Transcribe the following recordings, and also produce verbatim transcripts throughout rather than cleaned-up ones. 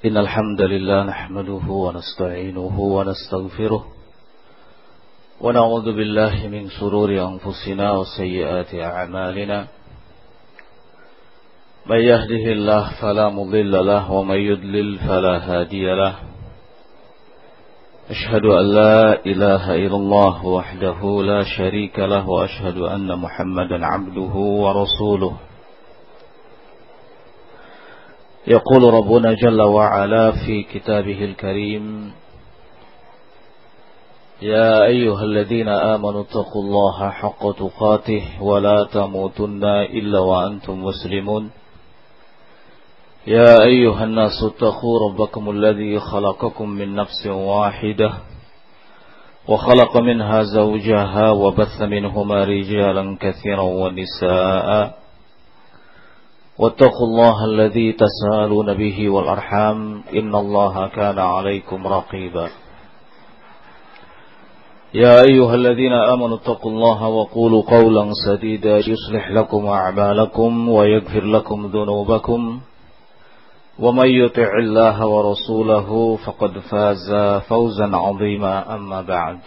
إن الحمد لله نحمده ونستعينه ونستغفره ونعوذ بالله من شرور أنفسنا وسيئات أعمالنا من يهده الله فلا مضل له ومن يضلل فلا هادي له أشهد أن لا إله إلا الله وحده لا شريك له وأشهد أن محمدا عبده ورسوله يقول ربنا جل وعلا في كتابه الكريم يا أيها الذين آمنوا اتقوا الله حق تقاته ولا تموتن إلا وأنتم مسلمون يا أيها الناس اتقوا ربكم الذي خلقكم من نفس واحدة وخلق منها زوجها وبث منهما رجالا كثيرا ونساء واتقوا الله الذي تساءلون به والأرحام إن الله كان عليكم رقيبا يا أيها الذين آمنوا اتقوا الله وقولوا قولا سديدا يصلح لكم أعمالكم ويغفر لكم ذنوبكم ومن يطع الله ورسوله فقد فاز فوزا عظيما أما بعد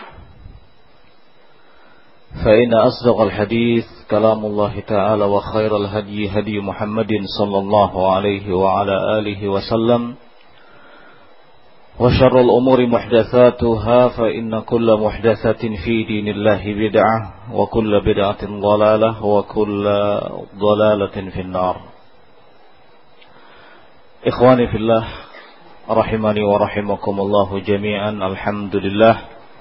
فإن أصدق الحديث كلام الله تعالى وخير الهدي هدي محمد صلى الله عليه وعلى آله وسلم وشر الأمور محدثاتها فإن كل محدثة في دين الله بدعة وكل بدعة ضلالة وكل ضلالة في النار. Ikhwani fillah rahimani wa rahimakumullahu jami'an. Alhamdulillah,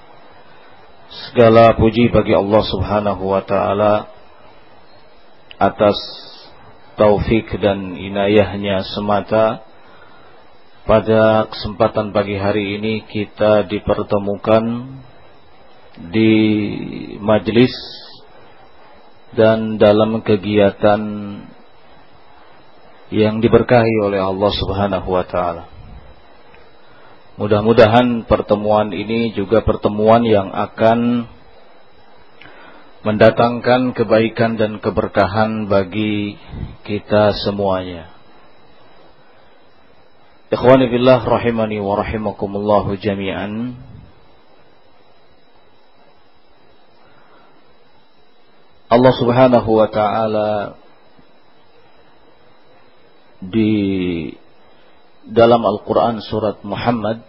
segala puji bagi Allah Subhanahu wa taala atas taufik dan inayahnya semata. Pada kesempatan pagi hari ini kita dipertemukan di majelis dan dalam kegiatan yang diberkahi oleh Allah Subhanahu wa taala. Mudah-mudahan pertemuan ini juga pertemuan yang akan mendatangkan kebaikan dan keberkahan bagi kita semuanya. Ikhwani billah rahimani wa rahimakumullahu jami'an. Allah Subhanahu wa taala di dalam Al-Quran surat Muhammad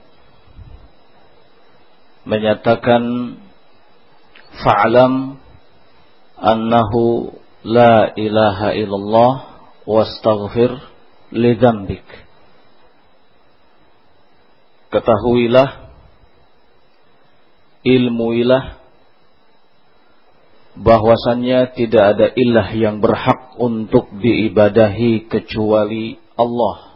menyatakan fa'alam annahu la ilaha illallah wastaghfir li dzambik. Ketahuilah, ilmuilah bahwasannya tidak ada ilah yang berhak untuk diibadahi kecuali Allah,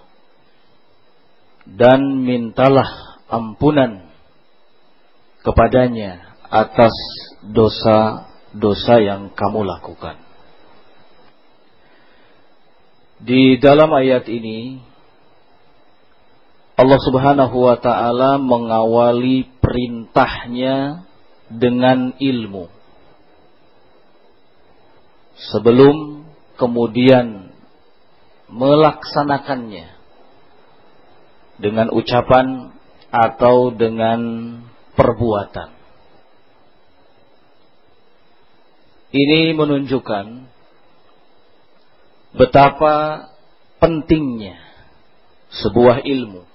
dan mintalah ampunan kepadanya atas dosa-dosa yang kamu lakukan. Di dalam ayat ini Allah Subhanahu wa taala mengawali perintahnya dengan ilmu, sebelum kemudian melaksanakannya dengan ucapan atau dengan perbuatan. Ini menunjukkan betapa pentingnya sebuah ilmu,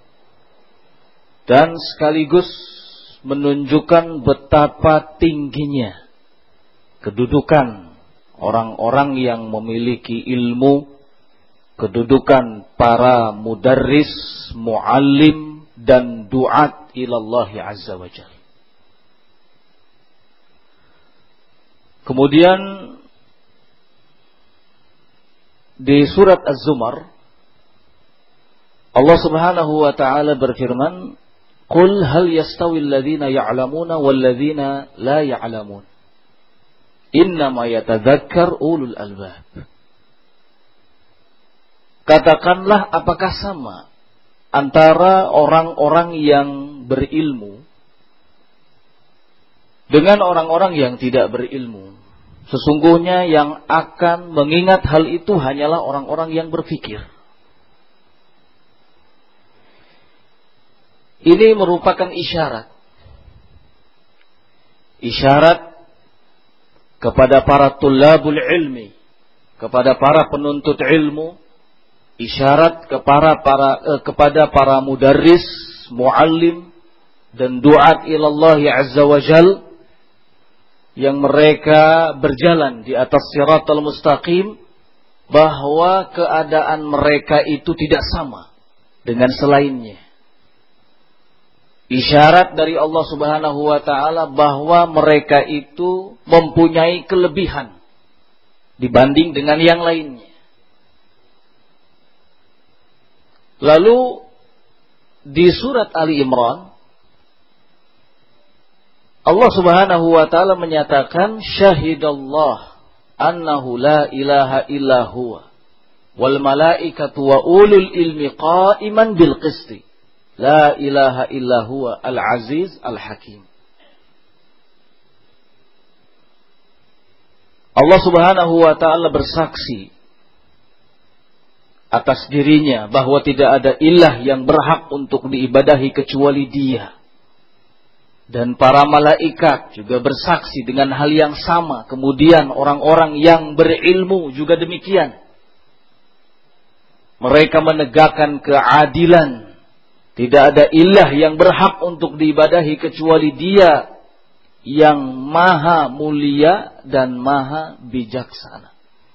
dan sekaligus menunjukkan betapa tingginya kedudukan orang-orang yang memiliki ilmu, kedudukan para mudarris, muallim, dan duat ilallahi azza wa jalla. Kemudian di surat Az-Zumar Allah Subhanahu wa taala berfirman, "Qul hal yastawil ladzina ya'lamuna wal ladzina la ya'lamun. Innama yatadzakkar ulul albab." Katakanlah, apakah sama antara orang-orang yang berilmu dengan orang-orang yang tidak berilmu? Sesungguhnya yang akan mengingat hal itu hanyalah orang-orang yang berfikir. Ini merupakan isyarat. Isyarat kepada para tullabul ilmi, kepada para penuntut ilmu, isyarat kepada para eh, kepada para mudarris, muallim dan duat ilallah azza wa jal yang mereka berjalan di atas siratal mustaqim, bahwa keadaan mereka itu tidak sama dengan selainnya. Isyarat dari Allah Subhanahu wa taala bahwa mereka itu mempunyai kelebihan dibanding dengan yang lainnya. Lalu di surat Ali Imran Allah Subhanahu wa taala menyatakan, syahidallah annahu la ilaha illa huwa wal malaikatu wa ulul ilmi qa'iman bil qisti. La ilaha illa huwa al-aziz al-hakim. Allah Subhanahu wa ta'ala bersaksi atas dirinya bahwa tidak ada ilah yang berhak untuk diibadahi kecuali Dia. Dan para malaikat juga bersaksi dengan hal yang sama. Kemudian orang-orang yang berilmu juga demikian. Mereka menegakkan keadilan. Tidak ada ilah yang berhak untuk diibadahi kecuali Dia yang maha mulia dan maha bijaksana.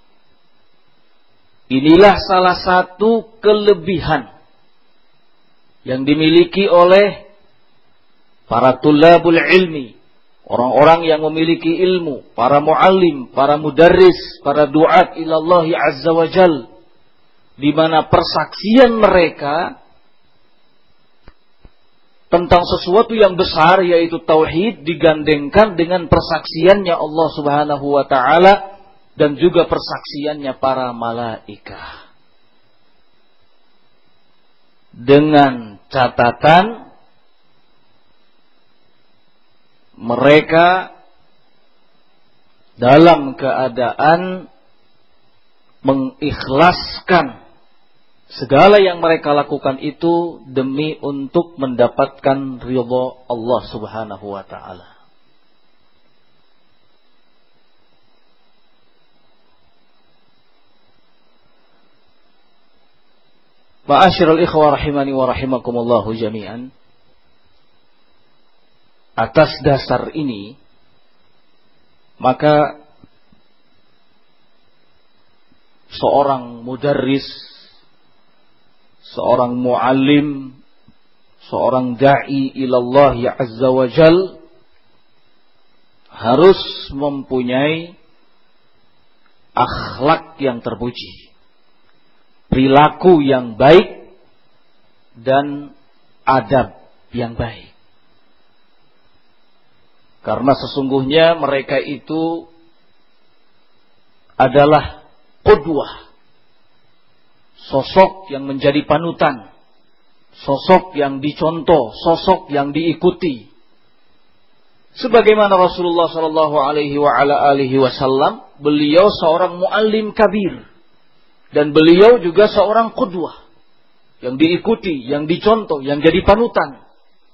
Inilah salah satu kelebihan yang dimiliki oleh para tullabul ilmi, orang-orang yang memiliki ilmu, para muallim, para mudarris, para duat ilallahi azza wa jal, di mana persaksian mereka tentang sesuatu yang besar yaitu tauhid digandengkan dengan persaksiannya Allah Subhanahu wa taala dan juga persaksiannya para malaikat. Dengan catatan mereka dalam keadaan mengikhlaskan segala yang mereka lakukan itu demi untuk mendapatkan ridha Allah Subhanahu wa taala. Ma'asyiral ikhwah rahimani wa rahimakumullah jami'an. Atas dasar ini maka seorang mudarris, seorang muallim, seorang da'i ilallah ya azza wa jal harus mempunyai akhlak yang terpuji, perilaku yang baik dan adab yang baik. Karena sesungguhnya mereka itu adalah qudwah, sosok yang menjadi panutan, sosok yang dicontoh, sosok yang diikuti. Sebagaimana Rasulullah sallallahu alaihi wa ala alihi wasallam, beliau seorang muallim kabir dan beliau juga seorang qudwah yang diikuti, yang dicontoh, yang jadi panutan.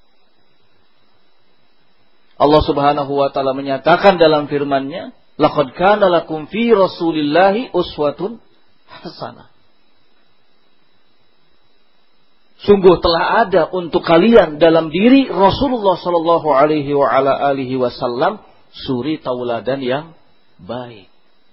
Allah Subhanahu wa taala menyatakan dalam firman-Nya, laqad kana lakum fi Rasulillahi uswatun hasanah. Sungguh telah ada untuk kalian dalam diri Rasulullah sallallahu alaihi wa ala alihi wasallam suri tauladan yang baik.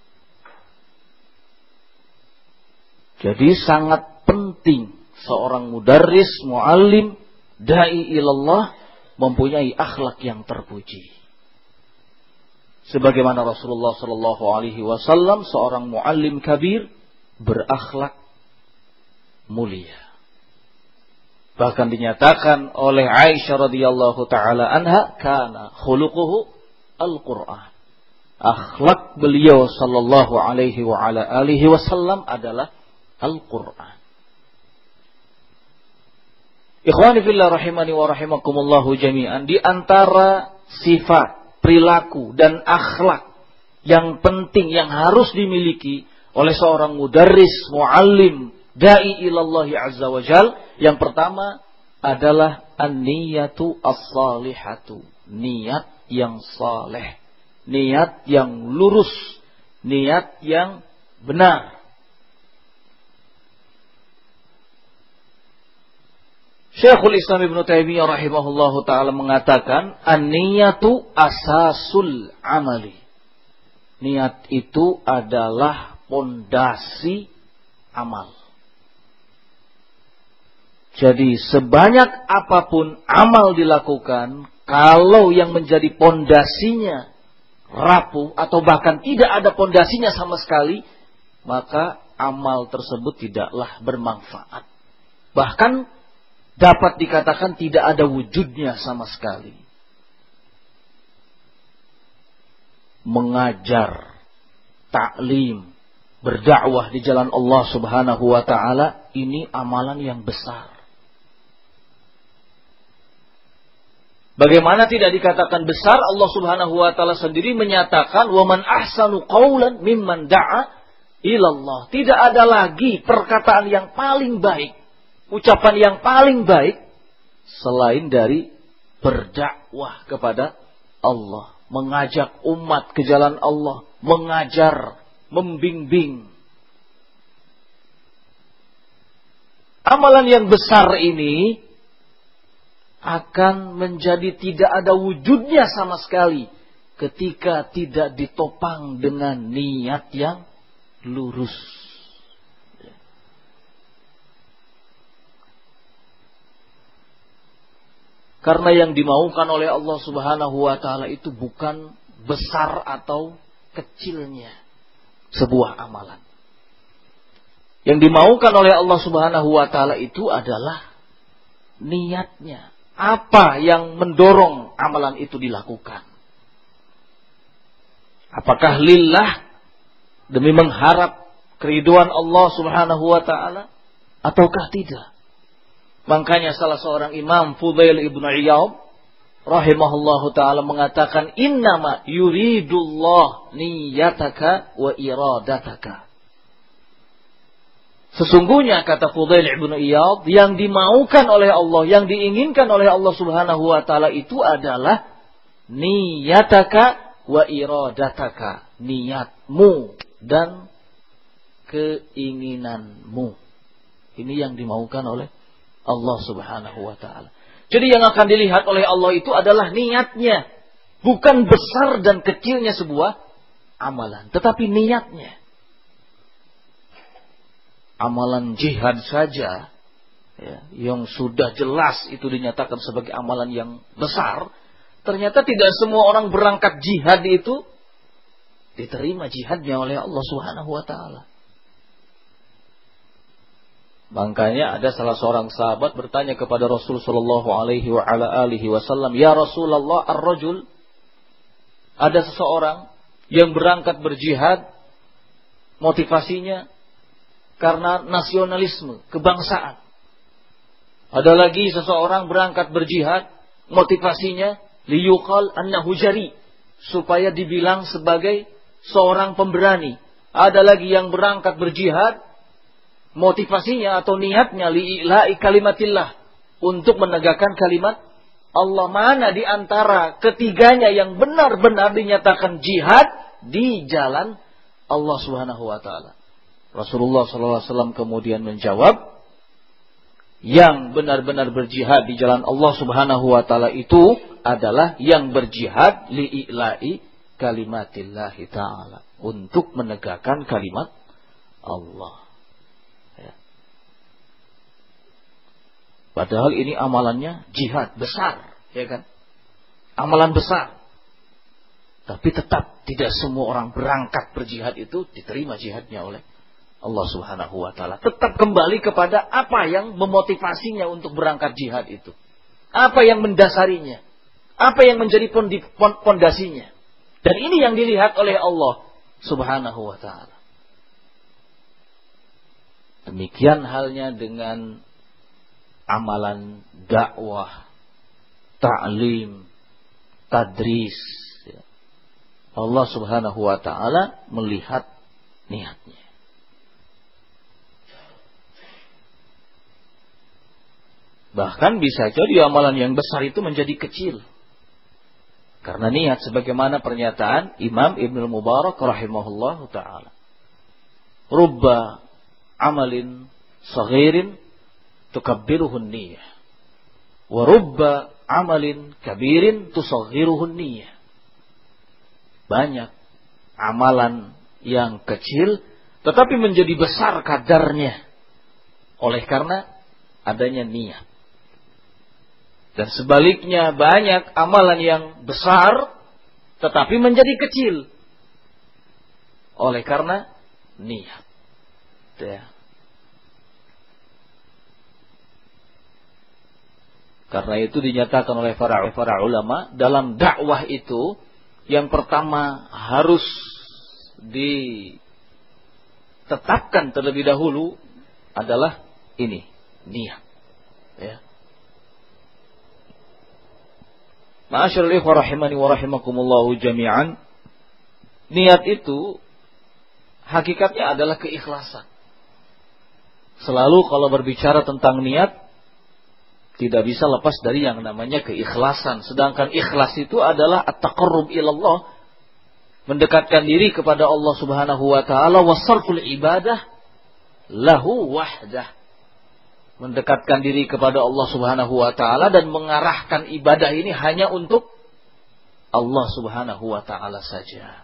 Jadi sangat penting seorang mudarris, muallim, dai ilallah mempunyai akhlak yang terpuji. Sebagaimana Rasulullah sallallahu alaihi wasallam seorang muallim kabir berakhlak mulia. Bahkan dinyatakan oleh Aisyah radhiyallahu taala anha, kana khuluquhu al-Qur'an. Akhlak beliau sallallahu alaihi wa ala alihi wasallam adalah Al-Qur'an. Ikhwani fillah rahimani wa rahimakumullahu jami'an, di antara sifat, perilaku dan akhlak yang penting yang harus dimiliki oleh seorang mudarris, muallim, dai ilallahi azza wa jal, yang pertama adalah an-niyatu as-salihatu, niat yang saleh, niat yang lurus, niat yang benar. Syekhul Islam Ibnu Taimiyah rahimahullahu taala mengatakan, an-niyatu asasul amali. Niat itu adalah pondasi amal. Jadi sebanyak apapun amal dilakukan, kalau yang menjadi pondasinya rapuh atau bahkan tidak ada pondasinya sama sekali, maka amal tersebut tidaklah bermanfaat. Bahkan dapat dikatakan tidak ada wujudnya sama sekali. Mengajar, taklim, berdakwah di jalan Allah Subhanahu wa taala, ini amalan yang besar. Bagaimana tidak dikatakan besar? Allah Subhanahu wa taala sendiri menyatakan, "Wa man ahsanu qawlan mimman da'a ila Allah." Tidak ada lagi perkataan yang paling baik, ucapan yang paling baik selain dari berdakwah kepada Allah, mengajak umat ke jalan Allah, mengajar, membimbing. Amalan yang besar ini akan menjadi tidak ada wujudnya sama sekali ketika tidak ditopang dengan niat yang lurus. Karena yang dimaukan oleh Allah Subhanahu wa taala itu bukan besar atau kecilnya sebuah amalan. Yang dimaukan oleh Allah Subhanahu wa taala itu adalah niatnya. Apa yang mendorong amalan itu dilakukan? Apakah lillah, demi mengharap keridhaan Allah Subhanahu wa taala, ataukah tidak? Makanya salah seorang imam, Fudail ibnu Iyad rahimahullahu taala mengatakan, innama yuridullah niyataka wa iradataka. Sesungguhnya, kata Fudail ibnu Iyad, yang dimaukan oleh Allah, yang diinginkan oleh Allah Subhanahu wa taala itu adalah niyataka wa iradataka, niatmu dan keinginanmu. Ini yang dimaukan oleh Allah Subhanahu wa taala. Jadi yang akan dilihat oleh Allah itu adalah niatnya, bukan besar dan kecilnya sebuah amalan, tetapi niatnya. Amalan jihad saja, ya, yang sudah jelas itu dinyatakan sebagai amalan yang besar, ternyata tidak semua orang berangkat jihad itu diterima jihadnya oleh Allah Subhanahu wa taala. Makanya ada salah seorang sahabat bertanya kepada Rasul sallallahu alaihi wa ala alihi wasallam, "Ya Rasulullah, ar-rajul, ada seseorang yang berangkat berjihad, motivasinya karena nasionalisme, kebangsaan. Ada lagi seseorang berangkat berjihad, motivasinya liyuqal annahu jari, supaya dibilang sebagai seorang pemberani. Ada lagi yang berangkat berjihad, motivasinya atau niatnya li'ila'i kalimatillah, untuk menegakkan kalimat Allah. Mana di antara ketiganya yang benar-benar dinyatakan jihad di jalan Allah Subhanahu wa taala? Rasulullah sallallahu alaihi wasallam kemudian menjawab, yang benar-benar berjihad di jalan Allah Subhanahu wa taala itu adalah yang berjihad li'ila'i kalimatillah ta'ala, untuk menegakkan kalimat Allah. Ya. Padahal ini amalannya jihad besar, ya kan? Amalan besar. Tapi tetap tidak semua orang berangkat berjihad itu diterima jihadnya oleh Allah Subhanahu wa taala. Tetap kembali kepada apa yang memotivasinya untuk berangkat jihad itu. Apa yang mendasarinya? Apa yang menjadi pondasinya? Dan ini yang dilihat oleh Allah Subhanahu wa taala. Demikian halnya dengan amalan dakwah, ta'lim, tadris. Allah Subhanahu wa taala melihat niatnya. Bahkan bisa jadi amalan yang besar itu menjadi kecil karena niat, sebagaimana pernyataan Imam Ibnu Mubarak rahimahullahu taala. Rubba amalin saghirin tukabbiruhu niyyah wa rubba amalin kabirin tusaghiruhu niyyah. Banyak amalan yang kecil tetapi menjadi besar kadarnya oleh karena adanya niat. Dan sebaliknya, banyak amalan yang besar tetapi menjadi kecil oleh karena niat. Ya. Karena itu dinyatakan oleh para, para ulama, dalam dakwah itu yang pertama harus ditetapkan terlebih dahulu adalah ini, niat. Ya. Ma'asyiral ikhwah rahimani wa rahimakumullahu jami'an. Niat itu hakikatnya adalah keikhlasan. Selalu kalau berbicara tentang niat tidak bisa lepas dari yang namanya keikhlasan. Sedangkan ikhlas itu adalah at-taqarrub ilallah, mendekatkan diri kepada Allah Subhanahu wa taala, wa sarful ibadah lahu wahdah. Mendekatkan diri kepada Allah Subhanahu wa taala dan mengarahkan ibadah ini hanya untuk Allah Subhanahu wa taala saja.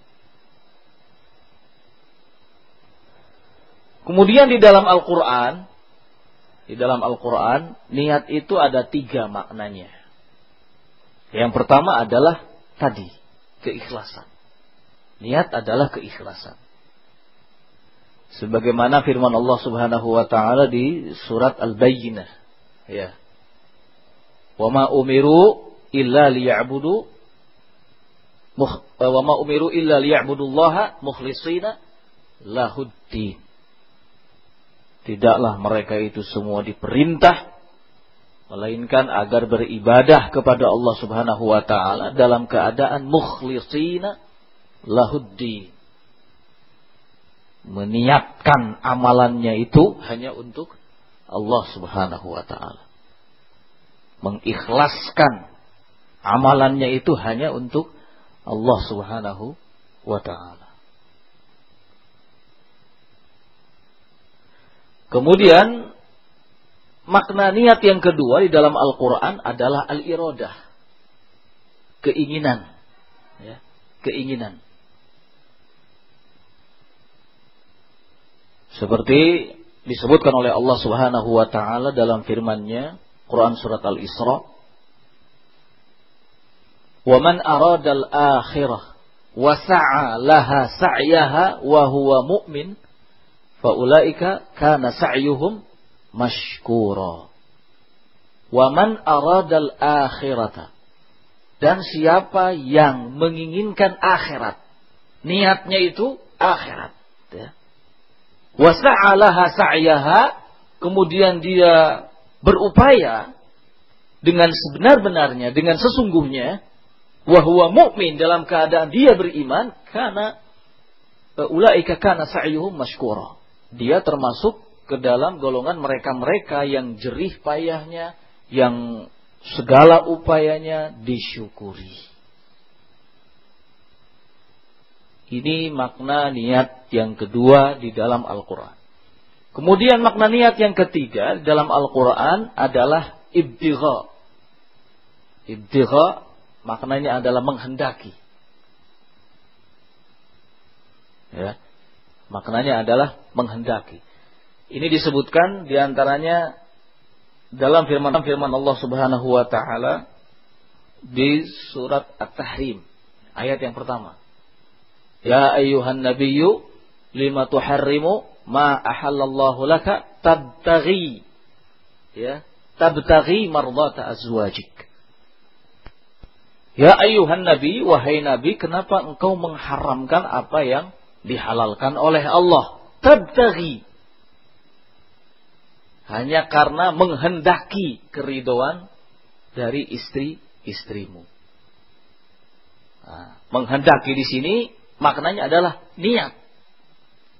Kemudian di dalam Al-Qur'an, di dalam Al-Qur'an, niat itu ada tiga maknanya. Yang pertama adalah tadi, keikhlasan. Niat adalah keikhlasan. Sebagaimana firman Allah Subhanahu wa taala di surat Al-Bayyinah, ya. Wa ma umiru illa liya'budu wa ma umiru illa liya'budullaha mukhlishina lahuddin. Tidaklah mereka itu semua diperintah melainkan agar beribadah kepada Allah Subhanahu wa taala dalam keadaan mukhlishina lahuddin. Meniatkan amalannya itu hanya untuk Allah Subhanahu wa taala. Mengikhlaskan amalannya itu hanya untuk Allah Subhanahu wa taala. Kemudian makna niat yang kedua di dalam Al-Qur'an adalah al-iradah. Keinginan, ya, keinginan. Seperti disebutkan oleh Allah Subhanahu wa taala dalam firman-Nya, Quran surat Al-Isra, "Wa man arada al-akhirah wa sa'a laha sa'yaha wa huwa mu'min, fa ulaika kana sa'yuhum mashkura." Wa man arada al-akhirata, dan siapa yang menginginkan akhirat, niatnya itu akhirat, ya. Wa sa'alaha sa'yaha, kemudian dia berupaya dengan sebenar-benarnya, dengan sesungguhnya, wa huwa mu'min, dalam keadaan dia beriman, kana ulaika kana sa'yuhum mashkura. Dia termasuk ke dalam golongan mereka-mereka yang jerih payahnya, yang segala upayanya disyukuri. Ini makna niat yang kedua di dalam Al-Quran. Kemudian makna niat yang ketiga di dalam Al-Quran adalah ibtigha. Ibtigha maknanya adalah menghendaki. Ya, maknanya adalah menghendaki. Ini disebutkan diantaranya dalam firman firman Allah Subhanahu wa taala di surat At-Tahrim ayat yang pertama. Ya ayyuhan nabiyyu lima tuharrimu ma ahallallahu laka tabtaghi, ya, tabtaghi mardata azwajik. Ya ayyuhan nabi, wahai nabi, kenapa engkau mengharamkan apa yang dihalalkan oleh Allah? Tabtaghi, hanya karena menghendaki keridhaan dari istri-istrimu. Nah, menghendaki di sini maknanya adalah niat.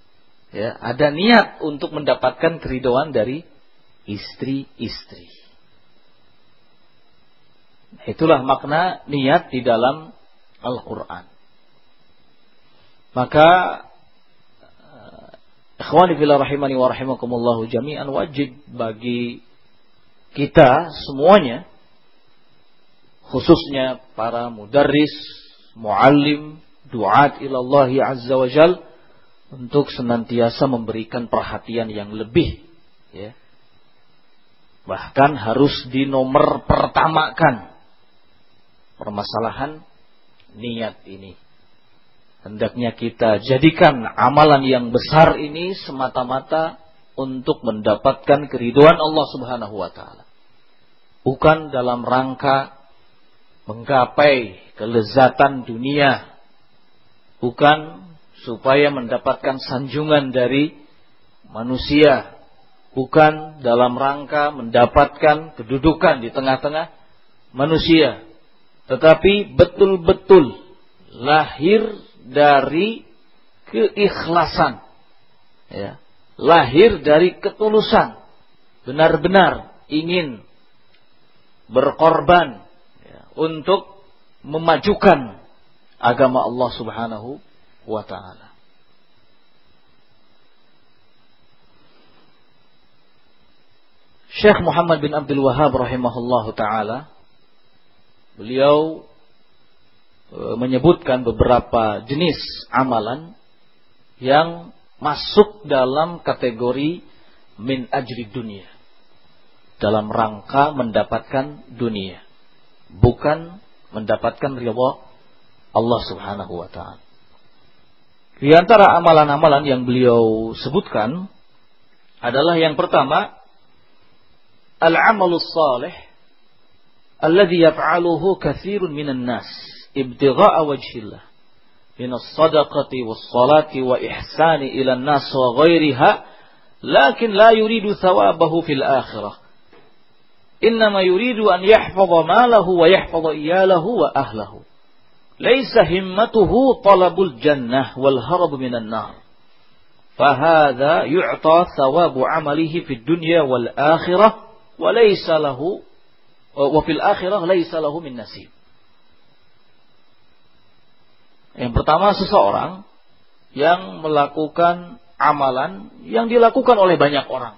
Ya, ada niat untuk mendapatkan keridhaan dari istri-istri. Itulah makna niat di dalam Al-Quran. Maka ikhwani fillah rahimani wa rahimakumullahu jami'an, wajib bagi kita semuanya, khususnya para mudarris, muallim, duat ilallahi azza wa jal, untuk senantiasa memberikan perhatian yang lebih, ya. Bahkan harus dinomor pertamakan permasalahan niat ini. Hendaknya kita jadikan amalan yang besar ini semata-mata untuk mendapatkan keridhaan Allah Subhanahu wa taala. Bukan dalam rangka menggapai kelezatan dunia. Bukan supaya mendapatkan sanjungan dari manusia. Bukan dalam rangka mendapatkan kedudukan di tengah-tengah manusia. Tetapi betul-betul lahir dari keikhlasan, ya, lahir dari ketulusan, benar-benar ingin berkorban, ya, untuk memajukan agama Allah Subhanahu wa taala. Syekh Muhammad bin Abdul Wahhab rahimahullahu taala, beliau menyebutkan beberapa jenis amalan yang masuk dalam kategori min ajri dunia, dalam rangka mendapatkan dunia, bukan mendapatkan ridha Allah Subhanahu wa taala. Di antara amalan-amalan yang beliau sebutkan adalah yang pertama, al-amalus salih alladhi yaf'aluhu katsirun minan nas ibtigha'a wajhillah min as-sadaqati was-salati wa ihsani ila an-nas wa ghairiha, lakin la yuridu thawabahu fil akhirah, innama yuridu an yahfaza malahu wa yahfaza iyalahu wa ahlahu, laysa himmatuhu talabul jannah wal harab minan nar, fahadha yu'ta thawabu amalihi fid dunya wal akhirah wa laysa lahu wa fil akhirah laysa lahu min nasib. Yang pertama, seseorang yang melakukan amalan yang dilakukan oleh banyak orang,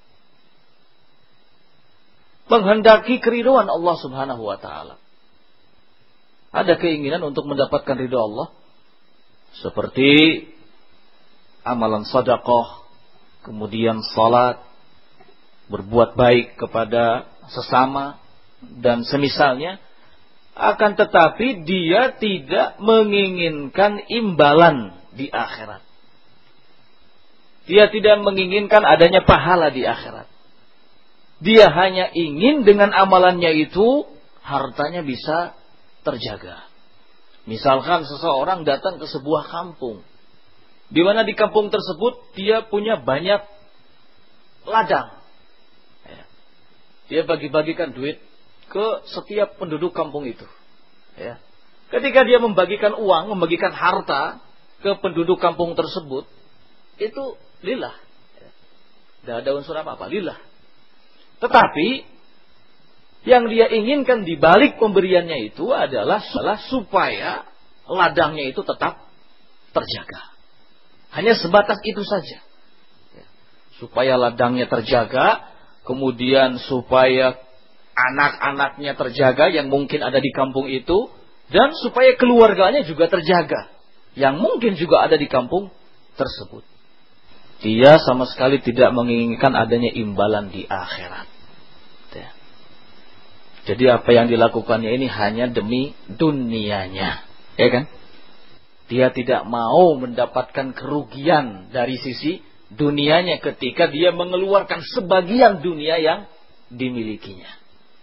menghendaki keridhaan Allah Subhanahu wa taala. Ada keinginan untuk mendapatkan ridha Allah, seperti amalan sedekah, kemudian salat, berbuat baik kepada sesama dan semisalnya. Akan tetapi dia tidak menginginkan imbalan di akhirat. Dia tidak menginginkan adanya pahala di akhirat. Dia hanya ingin dengan amalannya itu hartanya bisa terjaga. Misalkan seseorang datang ke sebuah kampung, di mana di kampung tersebut dia punya banyak ladang. Dia bagi-bagikan duit ke setiap penduduk kampung itu, ya. Ketika dia membagikan uang, membagikan harta ke penduduk kampung tersebut, itu lillah, ya. Tidak ada unsur apa-apa, lillah. Tetapi yang dia inginkan di balik pemberiannya itu adalah salah supaya ladangnya itu tetap terjaga. Hanya sebatas itu saja, ya. Supaya ladangnya terjaga, kemudian supaya anak-anaknya terjaga yang mungkin ada di kampung itu, dan supaya keluarganya juga terjaga yang mungkin juga ada di kampung tersebut. Dia sama sekali tidak menginginkan adanya imbalan di akhirat. Ya. Jadi apa yang dilakukannya ini hanya demi dunianya, ya kan? Dia tidak mau mendapatkan kerugian dari sisi dunianya ketika dia mengeluarkan sebagian dunia yang dimilikinya.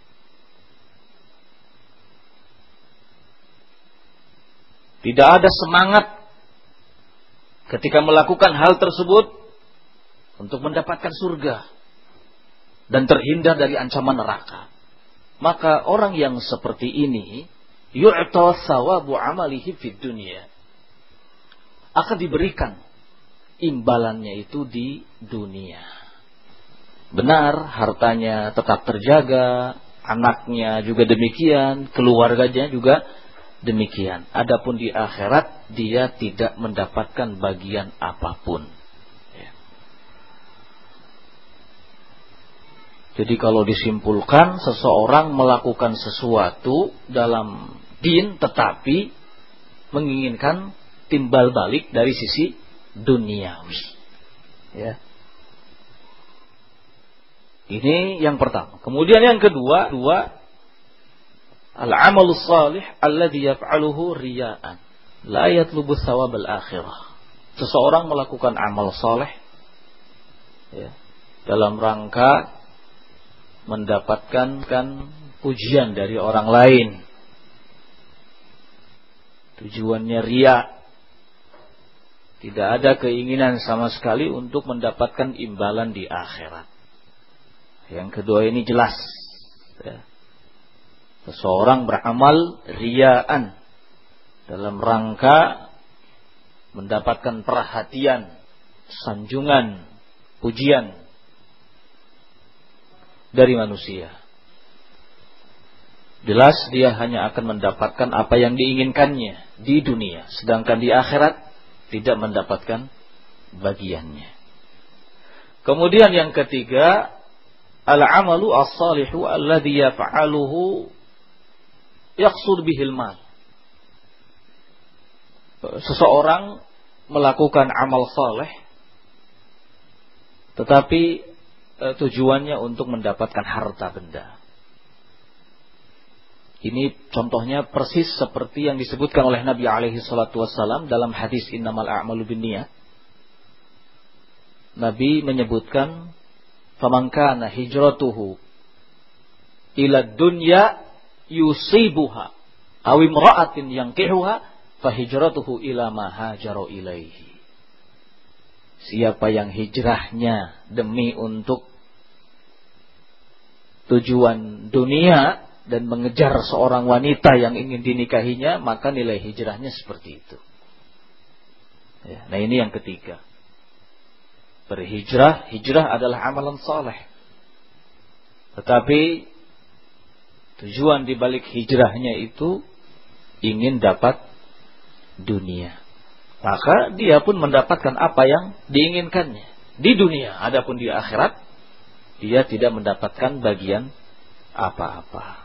Tidak ada semangat ketika melakukan hal tersebut untuk mendapatkan surga dan terhindar dari ancaman neraka. Maka orang yang seperti ini yu'ta thawabu amalihi fid dunya, akan diberikan imbalannya itu di dunia. Benar, hartanya tetap terjaga, anaknya juga demikian, keluarganya juga demikian. Adapun di akhirat dia tidak mendapatkan bagian apapun. Ya. Jadi kalau disimpulkan, seseorang melakukan sesuatu dalam din tetapi menginginkan timbal balik dari sisi duniawi. Ya. Ini yang pertama. Kemudian yang kedua, dua al-amalus salih alladhi yaf'aluhu riya'an la yatlubu thawab al-akhirah. Seseorang melakukan amal saleh ya, dalam rangka mendapatkan kan pujian dari orang lain. Tujuannya riya. Tidak ada keinginan sama sekali untuk mendapatkan imbalan di akhirat. Yang kedua ini jelas ya. Seseorang beramal riyaan dalam rangka mendapatkan perhatian, sanjungan, pujian dari manusia. Jelas dia hanya akan mendapatkan apa yang diinginkannya di dunia, sedangkan di akhirat tidak mendapatkan bagiannya. Kemudian yang ketiga, al-amalu as-salihu alladhi yaf'aluhu yaqsud bihil mal. Seseorang melakukan amal saleh tetapi e, tujuannya untuk mendapatkan harta benda. Ini contohnya persis seperti yang disebutkan oleh Nabi alaihi salatu wassalam dalam hadis innamal a'malu binniyat. Nabi menyebutkan faman kana hijratuhu ila dunya yusibuha aw imra'atin yankihuha fahijratuhu ila ma hajara ilaihi. Siapa yang hijrahnya demi untuk tujuan dunia dan mengejar seorang wanita yang ingin dinikahinya, maka nilai hijrahnya seperti itu. Ya, nah ini yang ketiga. Berhijrah, hijrah adalah amalan saleh. Tetapi tujuan dibalik hijrahnya itu ingin dapat dunia. Maka dia pun mendapatkan apa yang diinginkannya di dunia. Adapun di akhirat dia tidak mendapatkan bagian apa-apa.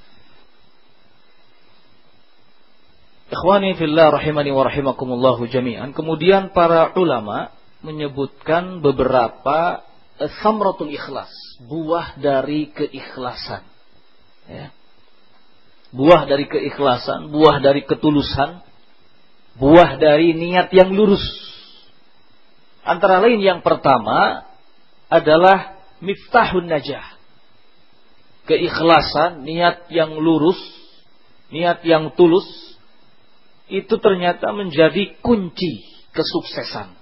Ikhwani fillah rahimani wa rahimakumullahu jami'an. Kemudian para ulama menyebutkan beberapa samratul ikhlas, buah dari keikhlasan. Ya. Buah dari keikhlasan, buah dari ketulusan, buah dari niat yang lurus. Antara lain yang pertama adalah miftahun najah. Keikhlasan, niat yang lurus, niat yang tulus, itu ternyata menjadi kunci kesuksesan.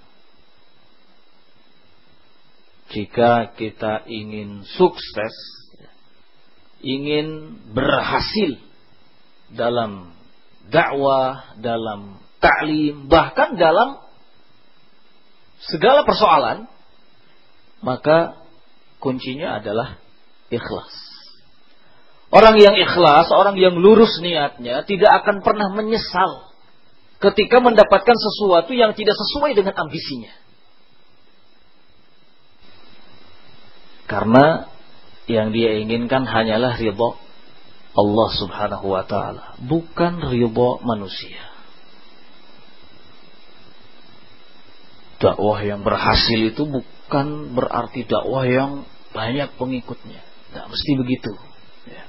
Jika kita ingin sukses, ingin berhasil dalam dakwah, dalam ta'lim, bahkan dalam segala persoalan, maka kuncinya adalah ikhlas. Orang yang ikhlas, orang yang lurus niatnya, tidak akan pernah menyesal ketika mendapatkan sesuatu yang tidak sesuai dengan ambisinya. Karena yang dia inginkan hanyalah ridha Allah subhanahu wa ta'ala, bukan ridha manusia. Dakwah yang berhasil itu bukan berarti dakwah yang banyak pengikutnya. Tidak mesti begitu. Ya.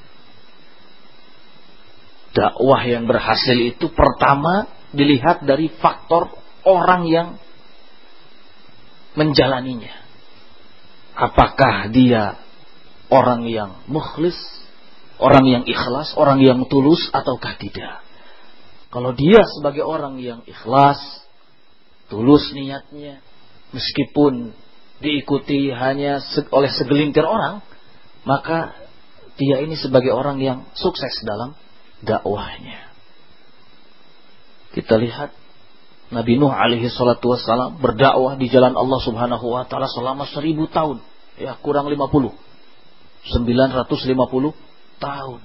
Dakwah yang berhasil itu pertama dilihat dari faktor orang yang menjalaninya. Apakah dia orang yang mukhlis, orang yang ikhlas, orang yang tulus, ataukah tidak. Kalau dia sebagai orang yang ikhlas, tulus niatnya, meskipun diikuti hanya oleh segelintir orang, maka dia ini sebagai orang yang sukses dalam dakwahnya. Kita lihat Nabi Nuh alaihi salatu wassalam berdakwah di jalan Allah subhanahu wa ta'ala selama seribu tahun. Ya kurang lima puluh. sembilan ratus lima puluh tahun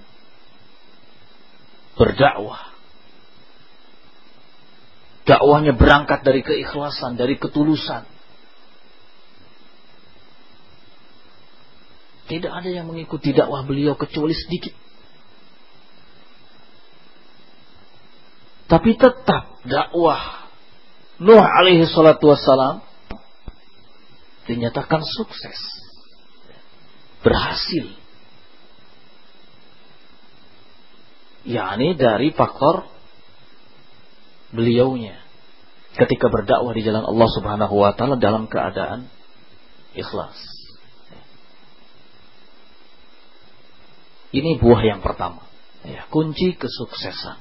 berdakwah. Dakwahnya berangkat dari keikhlasan, dari ketulusan. Tidak ada yang mengikuti dakwah beliau kecuali sedikit. Tapi tetap dakwah Nuh alaihi salatu wassalam dinyatakan sukses, berhasil. yakni dari faktor beliaunya ketika berdakwah di jalan Allah Subhanahu wa taala dalam keadaan ikhlas. Ini buah yang pertama, ya, kunci kesuksesan.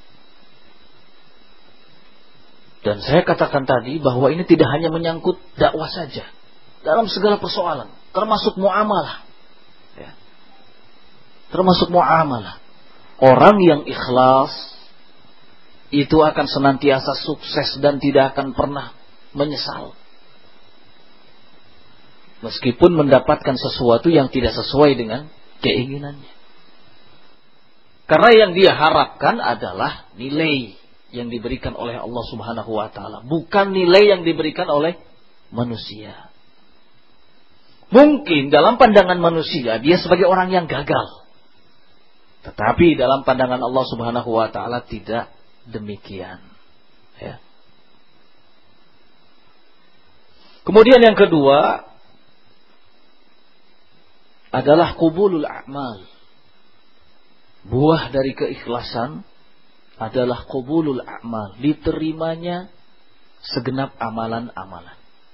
Dan saya katakan tadi bahwa ini tidak hanya menyangkut dakwah saja, dalam segala persoalan, termasuk muamalah, ya. termasuk muamalah. Orang yang ikhlas itu akan senantiasa sukses dan tidak akan pernah menyesal, meskipun mendapatkan sesuatu yang tidak sesuai dengan keinginannya. Karena yang dia harapkan adalah nilai yang diberikan oleh Allah Subhanahu wa taala, bukan nilai yang diberikan oleh manusia. Mungkin dalam pandangan manusia dia sebagai orang yang gagal, tetapi dalam pandangan Allah Subhanahu wa taala tidak demikian, ya. Kemudian yang kedua adalah qubulul a'mal. Buah dari keikhlasan adalah qubulul a'mal, diterimanya segenap amalan-amalan.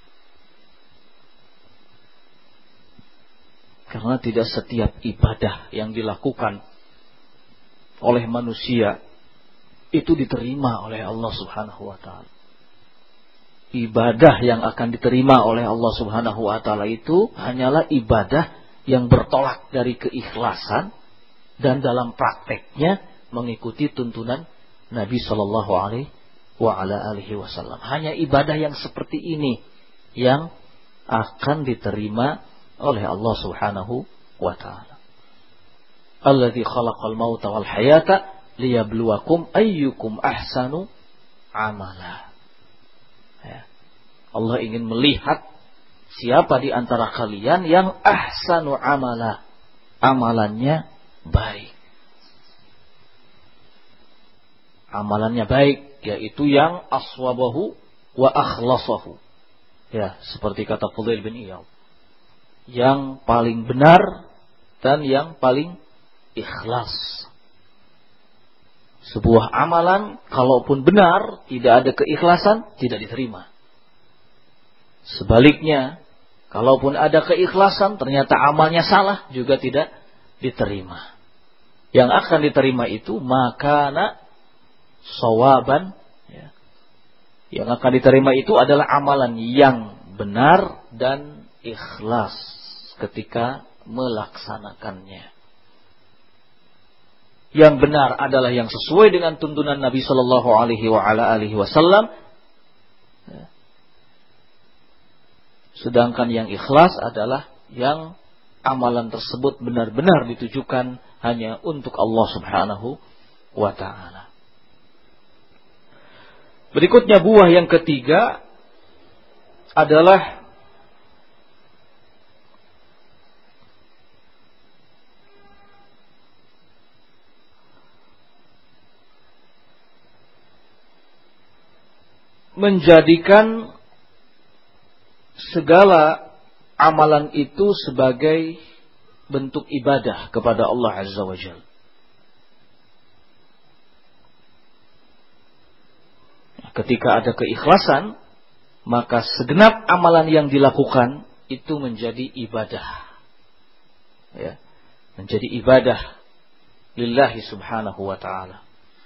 Karena tidak setiap ibadah yang dilakukan oleh manusia itu diterima oleh Allah Subhanahu wa taala. Ibadah yang akan diterima oleh Allah Subhanahu wa taala itu hanyalah ibadah yang bertolak dari keikhlasan dan dalam prakteknya mengikuti tuntunan Nabi Shallallahu Alaihi Wasallam. Hanya ibadah yang seperti ini yang akan diterima oleh Allah Subhanahu wa taala. Alladzi khalaqal mauta wal hayata liyabluwakum ayyukum ahsanu amala. Ya. Allah ingin melihat siapa di antara kalian yang ahsanu amala, amalannya baik. Amalannya baik, yaitu yang aswabahu wa akhlasahu. Ya, seperti kata Fudail bin Iyad, yang paling benar dan yang paling ikhlas. Sebuah amalan kalaupun benar tidak ada keikhlasan tidak diterima. Sebaliknya, kalaupun ada keikhlasan ternyata amalnya salah juga tidak diterima. Yang akan diterima itu makana sawaban, ya. Yang akan diterima itu adalah amalan yang benar dan ikhlas ketika melaksanakannya. Yang benar adalah yang sesuai dengan tuntunan Nabi Sallallahu Alaihi Wasallam. Sedangkan yang ikhlas adalah yang amalan tersebut benar-benar ditujukan hanya untuk Allah Subhanahu wa taala. Berikutnya buah yang ketiga adalah menjadikan segala amalan itu sebagai bentuk ibadah kepada Allah Azza wa Jalla. Ketika ada keikhlasan, maka segenap amalan yang dilakukan itu menjadi ibadah, ya, menjadi ibadah lillahi subhanahu wa ta'ala.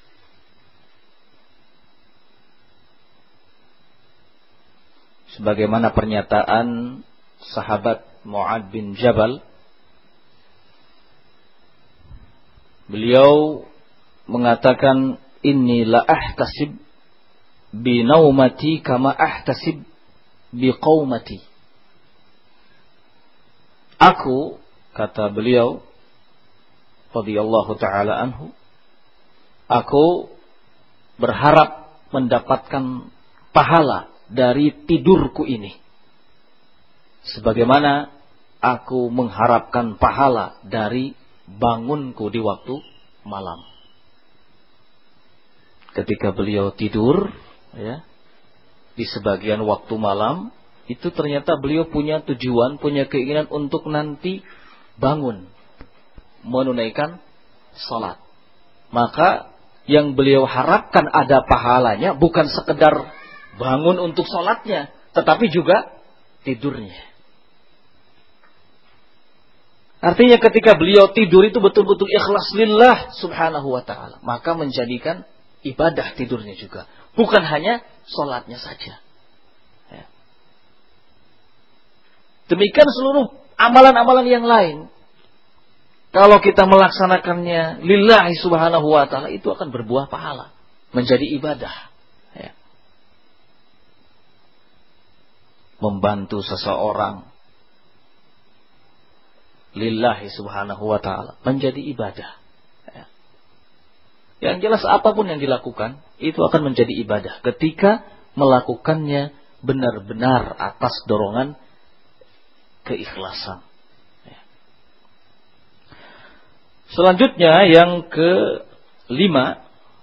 Sebagaimana pernyataan sahabat Mu'ad bin Jabal, beliau mengatakan, inni la ahtasib bi naumati kama ahtasib bi qaumati. Aku, kata beliau, radhiyallahu taala anhu, aku berharap mendapatkan pahala dari tidurku ini sebagaimana aku mengharapkan pahala dari bangunku di waktu malam. Ketika beliau tidur, ya, di sebagian waktu malam, itu ternyata beliau punya tujuan, punya keinginan untuk nanti bangun, menunaikan salat. Maka yang beliau harapkan ada pahalanya bukan sekedar bangun untuk salatnya, tetapi juga tidurnya. Artinya ketika beliau tidur itu betul-betul ikhlas lillah subhanahu wa ta'ala, maka menjadikan ibadah tidurnya juga, bukan hanya salatnya saja. Ya. Demikian seluruh amalan-amalan yang lain. Kalau kita melaksanakannya lillahi subhanahu wa ta'ala, itu akan berbuah pahala, menjadi ibadah. Ya. Membantu seseorang lillahi subhanahu wa ta'ala menjadi ibadah. Ya. Yang jelas apapun yang dilakukan itu akan menjadi ibadah ketika melakukannya benar-benar atas dorongan keikhlasan. Ya. Selanjutnya yang kelima,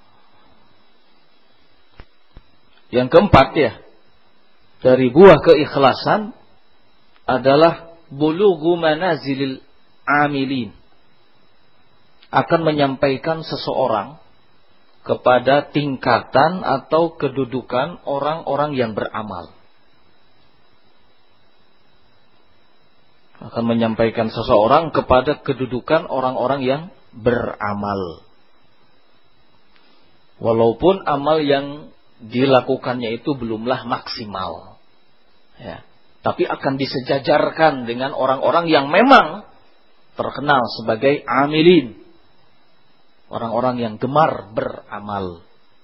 yang keempat ya, dari buah keikhlasan adalah bulughu manazilil amilin, akan menyampaikan seseorang kepada tingkatan atau kedudukan orang-orang yang beramal. Akan menyampaikan seseorang kepada kedudukan orang-orang yang beramal. Walaupun amal yang dilakukannya itu belumlah maksimal. Ya. Tapi akan disejajarkan dengan orang-orang yang memang terkenal sebagai amilin. Orang-orang yang gemar beramal.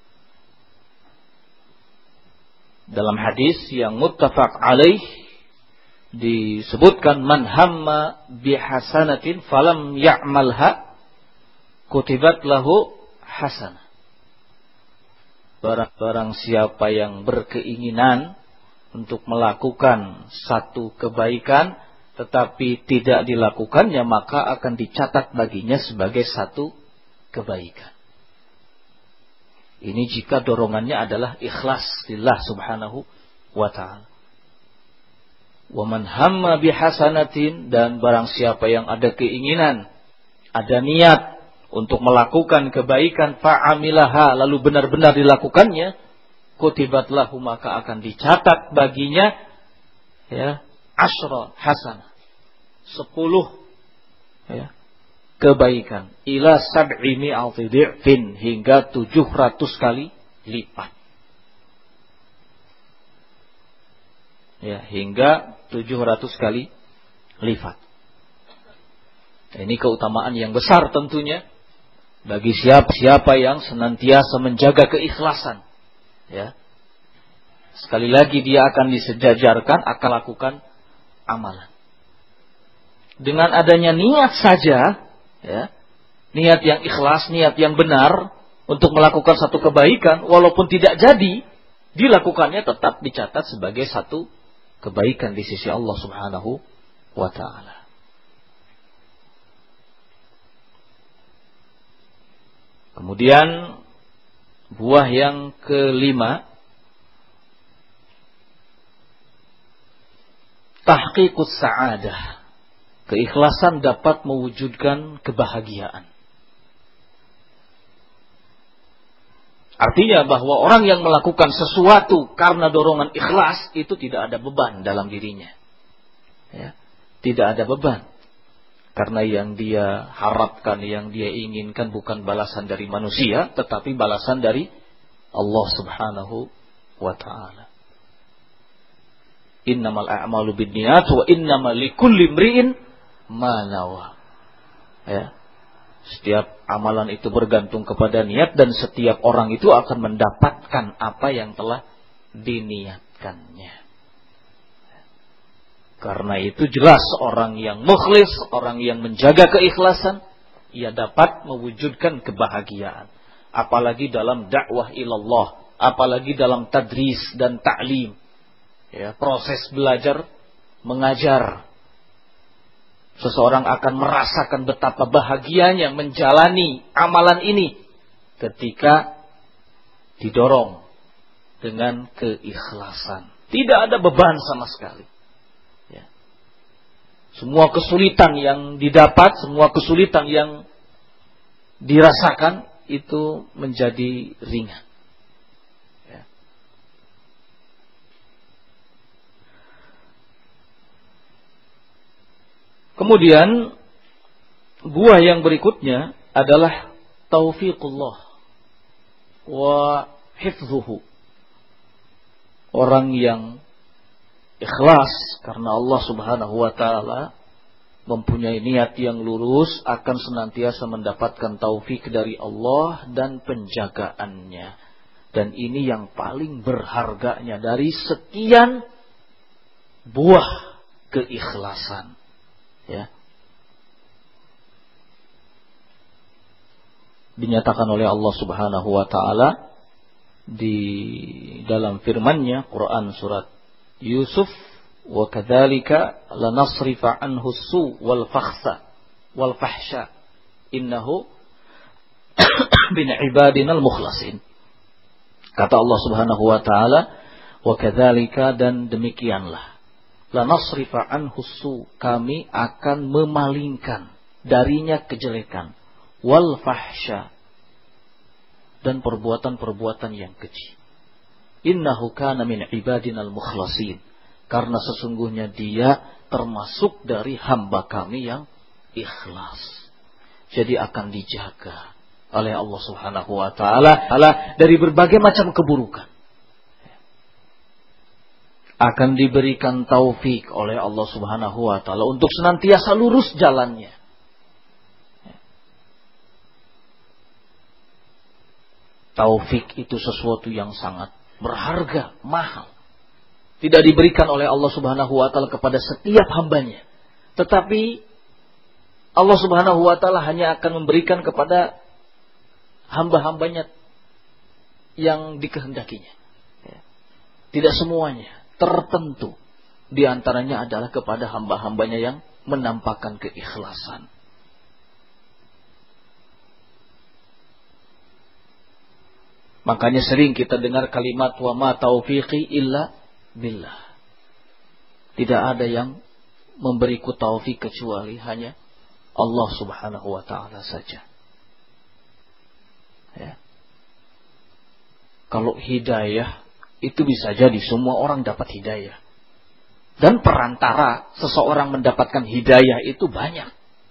Dalam hadis yang muttafaq alaih disebutkan, man hamma bihasanatin falam ya'malha kutibat lahu hasanah. Barang, barang siapa yang berkeinginan untuk melakukan satu kebaikan tetapi tidak dilakukannya, maka akan dicatat baginya sebagai satu kebaikan. Ini jika dorongannya adalah ikhlas lillah subhanahu wa ta'ala. Wa man hamma bihasanatin, dan barang siapa yang ada keinginan, ada niat untuk melakukan kebaikan, fa'amilaha, lalu benar-benar dilakukannya, kutibat lahu, maka akan dicatat baginya ya asyra hasanah, sepuluh ya kebaikan, ila sab'i mi'ati dhi'fin, hingga tujuh ratus kali lipat. Ya, hingga tujuh ratus kali lipat. Ini keutamaan yang besar tentunya bagi siapa-siapa yang senantiasa menjaga keikhlasan. Ya. Sekali lagi dia akan disejajarkan, akan lakukan amalan. Dengan adanya niat saja, ya, niat yang ikhlas, niat yang benar untuk melakukan satu kebaikan, walaupun tidak jadi, dilakukannya tetap dicatat sebagai satu kebaikan di sisi Allah Subhanahu wa ta'ala. Kemudian buah yang kelima, tahqiqus sa'adah. Keikhlasan dapat mewujudkan kebahagiaan. Artinya bahwa orang yang melakukan sesuatu karena dorongan ikhlas itu tidak ada beban dalam dirinya. Ya, tidak ada beban. Karena yang dia harapkan, yang dia inginkan bukan balasan dari manusia, tetapi balasan dari Allah Subhanahu wa ta'ala. Innamal a'malu binniyat wa innamal likulli imri'in ma nawa. Ya. Setiap amalan itu bergantung kepada niat, dan setiap orang itu akan mendapatkan apa yang telah diniatkannya. Karena itu jelas orang yang mukhlis, orang yang menjaga keikhlasan, ia dapat mewujudkan kebahagiaan. Apalagi dalam dakwah ilallah, apalagi dalam tadris dan ta'lim. Ya, proses belajar mengajar. Seseorang akan merasakan betapa bahagianya menjalani amalan ini ketika didorong dengan keikhlasan. Tidak ada beban sama sekali. Ya. Semua kesulitan yang didapat, semua kesulitan yang dirasakan itu menjadi ringan. Ya. Kemudian buah yang berikutnya adalah taufiqullah wa hifdzuhu. Orang yang ikhlas karena Allah Subhanahu wa taala mempunyai niat yang lurus akan senantiasa mendapatkan taufik dari Allah dan penjagaannya. Dan ini yang paling berharganya dari sekian buah keikhlasan. Ya. Dinyatakan oleh Allah Subhanahu wa taala di dalam firman-Nya Quran surat Yusuf, wa kadzalika lanasrifa anhu su wal fakhsa wal fahsya innahu min ibadinal mukhlasin. Kata Allah Subhanahu wa taala, wa kadzalika, dan demikianlah, lanasrifa anhu su, kami akan memalingkan darinya kejelekan, wal fahsya, dan perbuatan-perbuatan yang keji. Innahu kana min ibadinal mukhlasin, karena sesungguhnya dia termasuk dari hamba kami yang ikhlas. Jadi akan dijaga oleh Allah Subhanahu wa taala dari berbagai macam keburukan. Akan diberikan taufik oleh Allah Subhanahu wa taala untuk senantiasa lurus jalannya. Taufik itu sesuatu yang sangat berharga, mahal. Tidak diberikan oleh Allah Subhanahu wa taala kepada setiap hambanya. Tetapi Allah Subhanahu wa taala hanya akan memberikan kepada hamba-hambanya yang dikehendakinya. Tidak semuanya, tertentu. Di antaranya adalah kepada hamba-hambanya yang menampakkan keikhlasan. Makanya sering kita dengar kalimat wa ma taufiqi illa billah. Tidak ada yang memberiku taufik kecuali hanya Allah Subhanahu wa taala saja. Ya. Kalau hidayah itu bisa jadi semua orang dapat hidayah. Dan perantara seseorang mendapatkan hidayah itu banyak.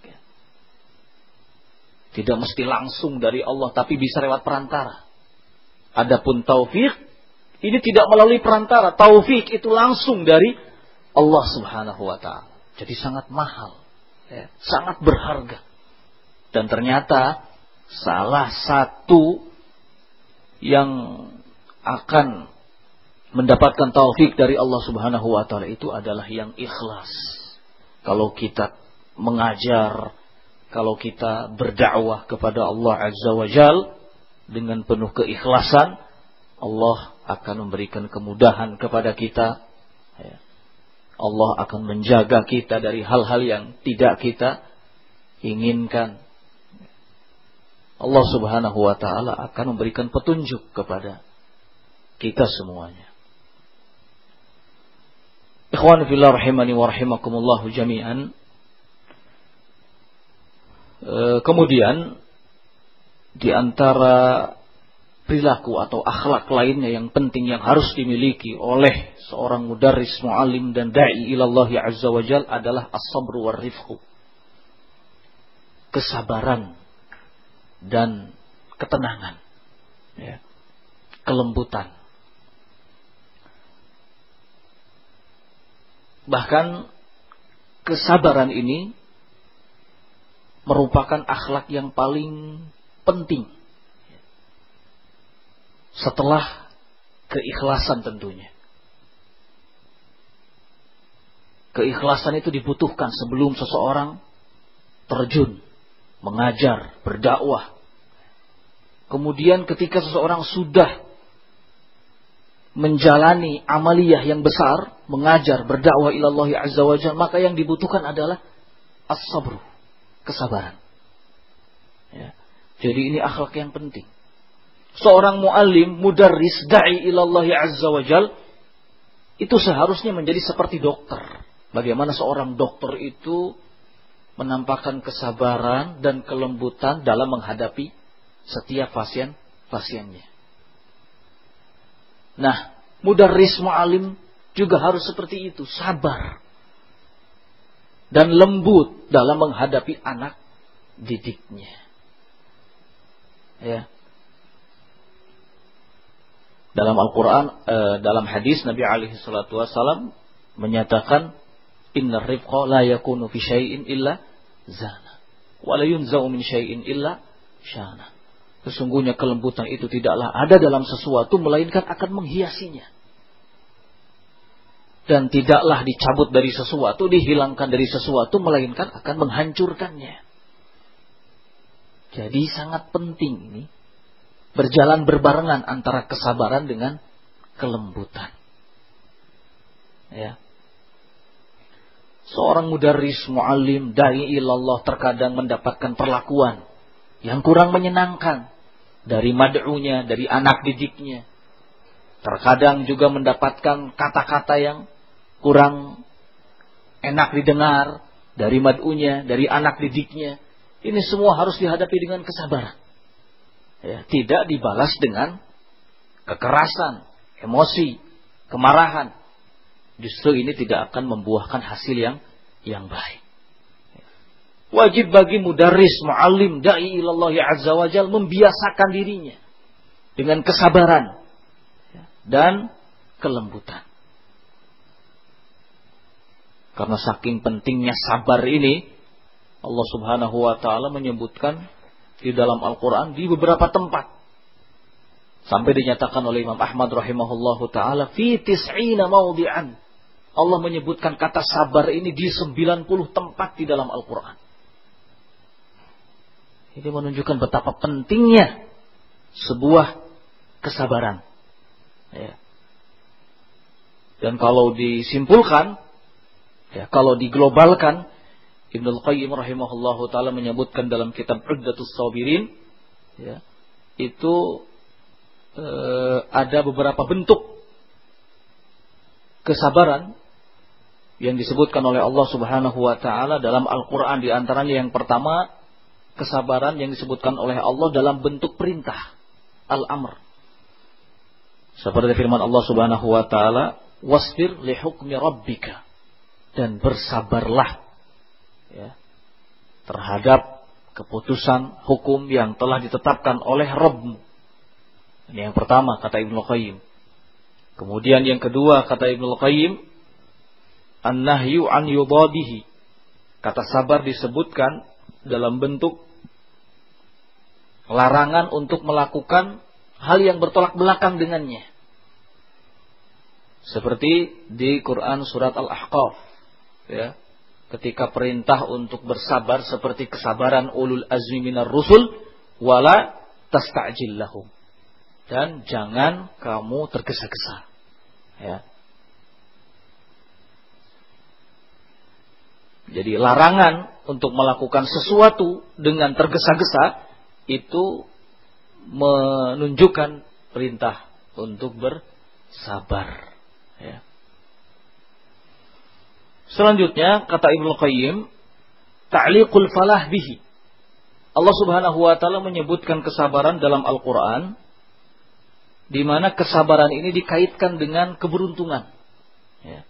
Tidak mesti langsung dari Allah, tapi bisa lewat perantara. Adapun taufik, ini tidak melalui perantara. Taufik itu langsung dari Allah Subhanahu wa ta'ala. Jadi sangat mahal. Ya, sangat berharga. Dan ternyata salah satu yang akan mendapatkan taufik dari Allah Subhanahu wa ta'ala itu adalah yang ikhlas. Kalau kita mengajar, kalau kita berdakwah kepada Allah Azza wa Jal dengan penuh keikhlasan, Allah akan memberikan kemudahan kepada kita. Allah akan menjaga kita dari hal-hal yang tidak kita inginkan. Allah Subhanahu wa ta'ala akan memberikan petunjuk kepada kita semuanya. Ikhwan fillah rahimani wa rahimakumullahu jami'an. E, kemudian di antara perilaku atau akhlak lainnya yang penting yang harus dimiliki oleh seorang mudarris, muallim dan da'i ilallahi azza wa jal adalah as-sabr war rifqu. Kesabaran dan ketenangan. Ya. Kelembutan. Bahkan kesabaran ini merupakan akhlak yang paling penting setelah keikhlasan tentunya. Keikhlasan itu dibutuhkan sebelum seseorang terjun mengajar, berdakwah. Kemudian ketika seseorang sudah menjalani amaliyah yang besar, mengajar, berdakwah ilallahi azza wa jalla, maka yang dibutuhkan adalah as-sabru, kesabaran. Ya. Jadi ini akhlak yang penting. Seorang muallim, mudarris, da'i ilallahi azza wa jalla, itu seharusnya menjadi seperti dokter. Bagaimana seorang dokter itu menampakkan kesabaran dan kelembutan dalam menghadapi setiap pasien-pasiennya. Nah, mudarris mu'alim juga harus seperti itu, sabar dan lembut dalam menghadapi anak didiknya. Ya. Dalam Al-Quran, eh, dalam hadis Nabi alaihi salatu wasallam menyatakan, innar rifqa la yakunu fi syai'in illa zana, wa la yunza'u min syai'in illa syana. Sesungguhnya kelembutan itu tidaklah ada dalam sesuatu, melainkan akan menghiasinya. Dan tidaklah dicabut dari sesuatu, dihilangkan dari sesuatu, melainkan akan menghancurkannya. Jadi sangat penting ini, berjalan berbarengan antara kesabaran dengan kelembutan. Ya. Seorang mudarris, muallim, da'i ilallah terkadang mendapatkan perlakuan yang kurang menyenangkan dari mad'unya, dari anak didiknya. Terkadang juga mendapatkan kata-kata yang kurang enak didengar dari mad'unya, dari anak didiknya. Ini semua harus dihadapi dengan kesabaran. Ya, tidak dibalas dengan kekerasan, emosi, kemarahan. Justru ini tidak akan membuahkan hasil yang yang baik. Wajib bagi mudarris, muallim, da'i ilallahi azza wa jalla membiasakan dirinya dengan kesabaran dan kelembutan. Karena saking pentingnya sabar ini, Allah Subhanahu wa taala menyebutkan di dalam Al-Quran di beberapa tempat. Sampai dinyatakan oleh Imam Ahmad rahimahullahu taala, fi tis'ina mawdi'an. Allah menyebutkan kata sabar ini di sembilan puluh tempat di dalam Al-Quran. Ini menunjukkan betapa pentingnya sebuah kesabaran. Ya. Dan kalau disimpulkan, ya, kalau diglobalkan, Ibnul Qayyim rahimahullahu taala menyebutkan dalam kitab Uddatus Sabirin, ya, itu eh, ada beberapa bentuk kesabaran yang disebutkan oleh Allah Subhanahu wa taala dalam Al-Qur'an. Di antaranya yang pertama, kesabaran yang disebutkan oleh Allah dalam bentuk perintah, al-amr. Seperti firman Allah Subhanahu wa taala, wasbir li hukmi rabbika, dan bersabarlah, ya, terhadap keputusan hukum yang telah ditetapkan oleh Rabbmu. Ini yang pertama, kata Ibnu Qayyim. Kemudian yang kedua, kata Ibnu Qayyim, an-nahyu an yudadihi. Kata sabar disebutkan dalam bentuk larangan untuk melakukan hal yang bertolak belakang dengannya. Seperti di Quran surat Al-Ahqaf, ya, ketika perintah untuk bersabar seperti kesabaran ulul azmi minar rusul, wala tasta'jil lahum, dan jangan kamu tergesa-gesa. Ya. Jadi larangan untuk melakukan sesuatu dengan tergesa-gesa itu menunjukkan perintah untuk bersabar. Ya. Selanjutnya kata Ibnu Qayyim, ta'liqul falah bihi. Allah Subhanahu wa taala menyebutkan kesabaran dalam Al-Qur'an, di mana kesabaran ini dikaitkan dengan keberuntungan. Ya.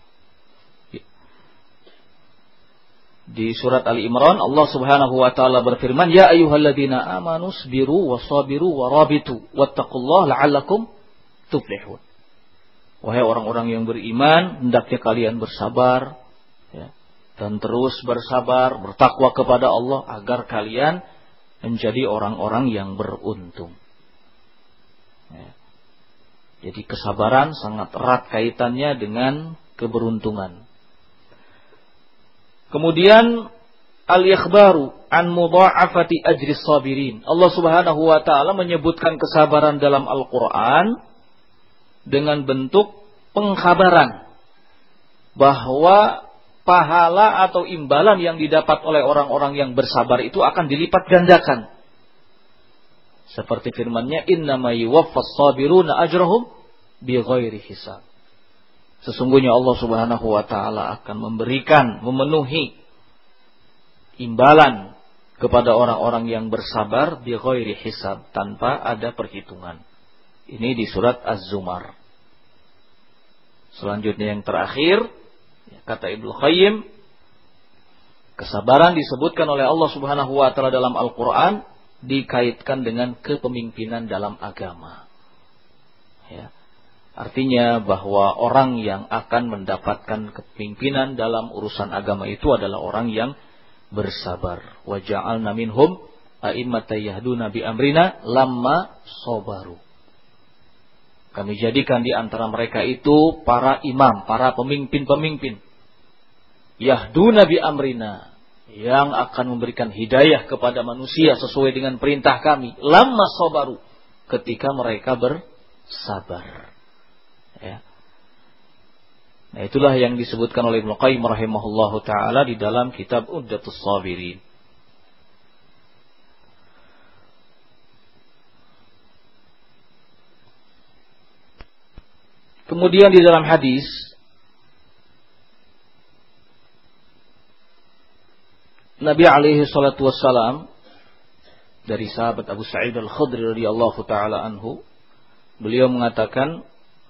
Di surat Ali Imran Allah Subhanahu wa taala berfirman, ya ayyuhalladzina amanu sabiru wasabiru warabitu wattaqullaha la'allakum tuflihun. Wahai orang-orang yang beriman, hendaknya kalian bersabar, ya, dan terus bersabar, bertakwa kepada Allah agar kalian menjadi orang-orang yang beruntung. Ya. Jadi kesabaran sangat erat kaitannya dengan keberuntungan. Kemudian al-ikhbaru an mudha'afati ajri sabirin. Allah Subhanahu wa taala menyebutkan kesabaran dalam Al-Qur'an dengan bentuk pengkhabaran bahwa pahala atau imbalan yang didapat oleh orang-orang yang bersabar itu akan dilipat gandakan. Seperti firman-Nya, innama yuwaffas sabiruna ajrahum bighairi hisab. Sesungguhnya Allah Subhanahu wa taala akan memberikan, memenuhi imbalan kepada orang-orang yang bersabar bighairi hisab, tanpa ada perhitungan. Ini di surat Az-Zumar. Selanjutnya yang terakhir, kata Ibnu Qayyim, kesabaran disebutkan oleh Allah Subhanahu wa taala dalam Al-Qur'an dikaitkan dengan kepemimpinan dalam agama. Ya. Artinya bahwa orang yang akan mendapatkan kepemimpinan dalam urusan agama itu adalah orang yang bersabar. Wa ja'alna minhum a'immatan yahduna bi amrina lamma sabaru. Kami jadikan di antara mereka itu para imam, para pemimpin-pemimpin. Yahduna bi amrina, yang akan memberikan hidayah kepada manusia sesuai dengan perintah kami. Lamma sabaru, ketika mereka bersabar. Ya. Nah, itulah yang disebutkan oleh Ibnu Qayyim rahimahullahu taala di dalam kitab Uddatus Sabirin. Kemudian di dalam hadis Nabi alaihi salatu wassalam dari sahabat Abu Sa'id Al-Khudri radhiyallahu taala anhu, beliau mengatakan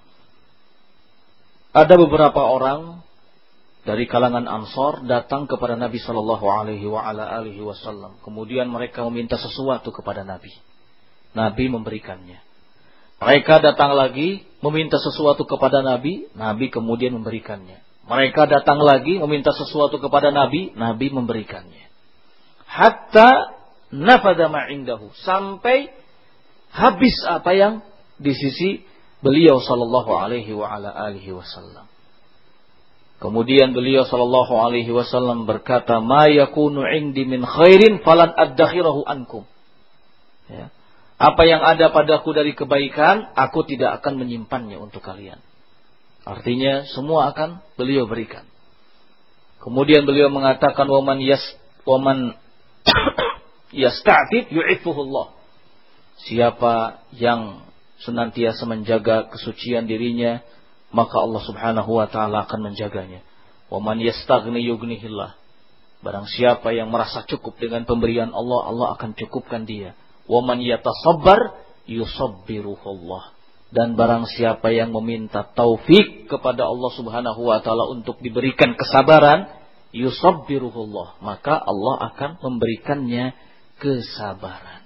ada beberapa orang dari kalangan Ansar datang kepada Nabi sallallahu alaihi wa ala alihi wasallam. Kemudian mereka meminta sesuatu kepada Nabi. Nabi memberikannya. Mereka datang lagi meminta sesuatu kepada Nabi, Nabi kemudian memberikannya. Mereka datang lagi meminta sesuatu kepada Nabi, Nabi memberikannya. Hatta nafada ma indahu, sampai habis apa yang di sisi beliau sallallahu alaihi wa ala alihi wasallam. Kemudian beliau sallallahu alaihi wasallam berkata, "Ma yakunu 'indi min khairin falan addakhirahu ankum." Ya. Apa yang ada padaku dari kebaikan, aku tidak akan menyimpannya untuk kalian. Artinya semua akan beliau berikan. Kemudian beliau mengatakan, "Waman yas waman yasta'tib yu'iffuhullah." Siapa yang senantiasa menjaga kesucian dirinya, maka Allah Subhanahu wa taala akan menjaganya. Waman yastaghni yughnihillah. Barang siapa yang merasa cukup dengan pemberian Allah, Allah akan cukupkan dia. Waman yatasabbar yusabbiruhullah. Dan barang siapa yang meminta taufik kepada Allah Subhanahu wa taala untuk diberikan kesabaran, yusabbiruhullah, maka Allah akan memberikannya kesabaran.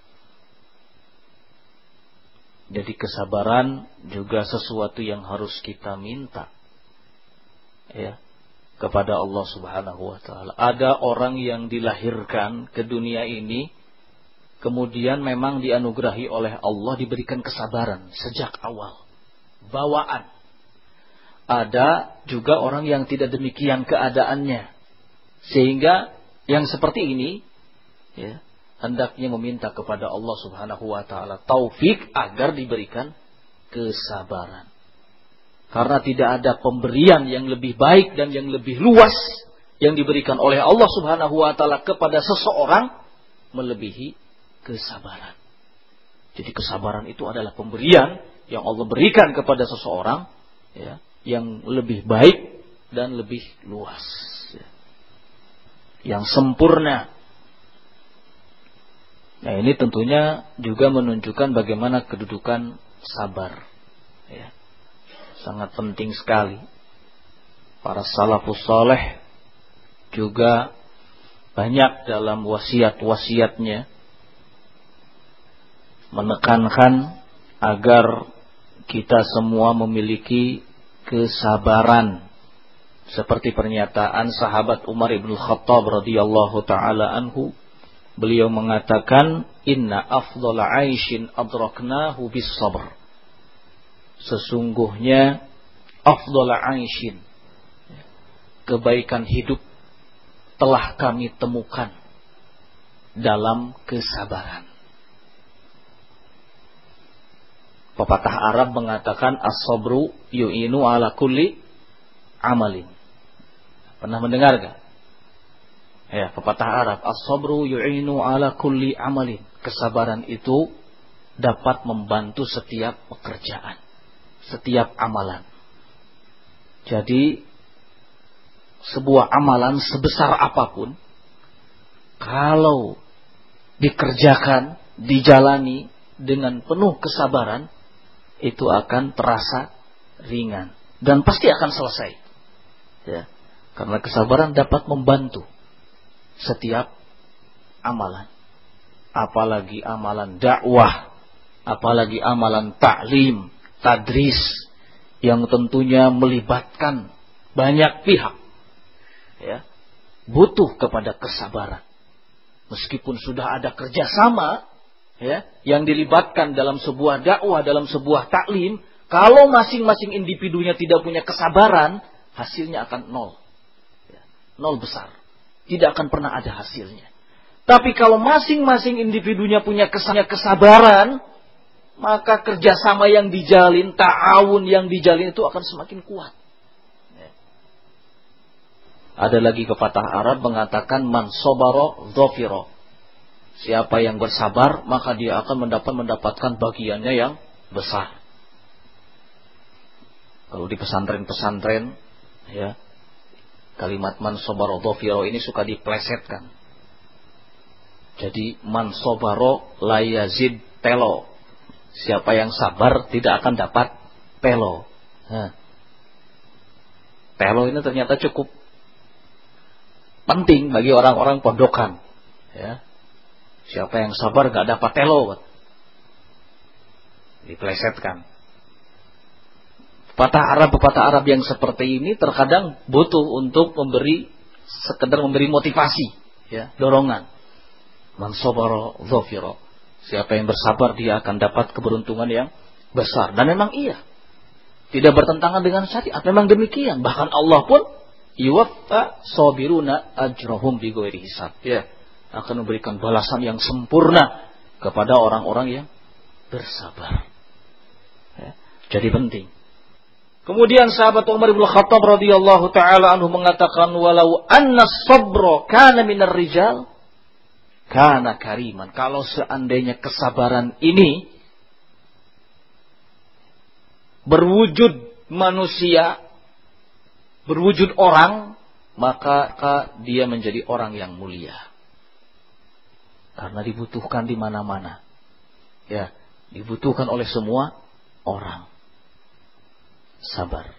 Jadi kesabaran juga sesuatu yang harus kita minta, ya, kepada Allah Subhanahu wa taala. Ada orang yang dilahirkan ke dunia ini, kemudian memang dianugerahi oleh Allah diberikan kesabaran sejak awal, bawaan. Ada juga orang yang tidak demikian keadaannya, sehingga yang seperti ini, ya, hendaknya meminta kepada Allah Subhanahu wa taala taufik agar diberikan kesabaran. Karena tidak ada pemberian yang lebih baik dan yang lebih luas yang diberikan oleh Allah Subhanahu wa taala kepada seseorang melebihi kesabaran. Jadi kesabaran itu adalah pemberian yang Allah berikan kepada seseorang, ya, yang lebih baik dan lebih luas, ya, yang sempurna. Nah, ini tentunya juga menunjukkan bagaimana kedudukan sabar, ya. Sangat penting sekali. Para salafus saleh juga banyak dalam wasiat-wasiatnya menekankan agar kita semua memiliki kesabaran. Seperti pernyataan sahabat Umar ibn Khattab radhiyallahu taala anhu, beliau mengatakan, "Inna afdhala 'aishin adraknahu bis sabr." Sesungguhnya afdhala 'aishin, kebaikan hidup telah kami temukan dalam kesabaran. Pepatah Arab mengatakan as-sabru yu'inu ala kulli amalin. Pernah mendengar gak? Ya, pepatah Arab, as-sabru yu'inu ala kulli amalin. Kesabaran itu dapat membantu setiap pekerjaan, setiap amalan. Jadi sebuah amalan sebesar apapun, kalau dikerjakan, dijalani dengan penuh kesabaran, itu akan terasa ringan dan pasti akan selesai. Ya, karena kesabaran dapat membantu setiap amalan. Apalagi amalan dakwah, apalagi amalan ta'lim, tadris, yang tentunya melibatkan banyak pihak. Ya, butuh kepada kesabaran. Meskipun sudah ada kerjasama, ya, yang dilibatkan dalam sebuah dakwah, dalam sebuah taklim, kalau masing-masing individunya tidak punya kesabaran, hasilnya akan nol. Ya, nol besar. Tidak akan pernah ada hasilnya. Tapi kalau masing-masing individunya punya kesabaran, maka kerjasama yang dijalin, ta'awun yang dijalin itu akan semakin kuat. Ya. Ada lagi pepatah Arab mengatakan man sobaro dhofiro. Siapa yang bersabar, maka dia akan mendapat mendapatkan bagiannya yang besar. Kalau di pesantren-pesantren, ya, kalimat man sobaro dhofiro ini suka diplesetkan. Jadi man sobaro la yazid telo. Siapa yang sabar tidak akan dapat telo. Nah, telo ini ternyata cukup penting bagi orang-orang pondokan. Ya. Siapa yang sabar gak dapat telo. Diplesetkan. Pepatah Arab, pepatah Arab yang seperti ini terkadang butuh untuk memberi, sekedar memberi motivasi, ya, dorongan. Man sabara dhafira. Siapa yang bersabar dia akan dapat keberuntungan yang besar. Dan memang iya. Tidak bertentangan dengan syariat. Memang demikian. Bahkan Allah pun yuwaffa sabiruna ajrahum bighairi hisab. Ya, akan memberikan balasan yang sempurna kepada orang-orang yang bersabar. Ya, jadi penting. Kemudian sahabat Umar bin Khattab radhiyallahu taala anhu mengatakan walau anna sabra kana minar rijal kana kariman. Kalau seandainya kesabaran ini berwujud manusia, berwujud orang, maka dia menjadi orang yang mulia. Karena dibutuhkan di mana-mana. Ya, dibutuhkan oleh semua orang. Sabar.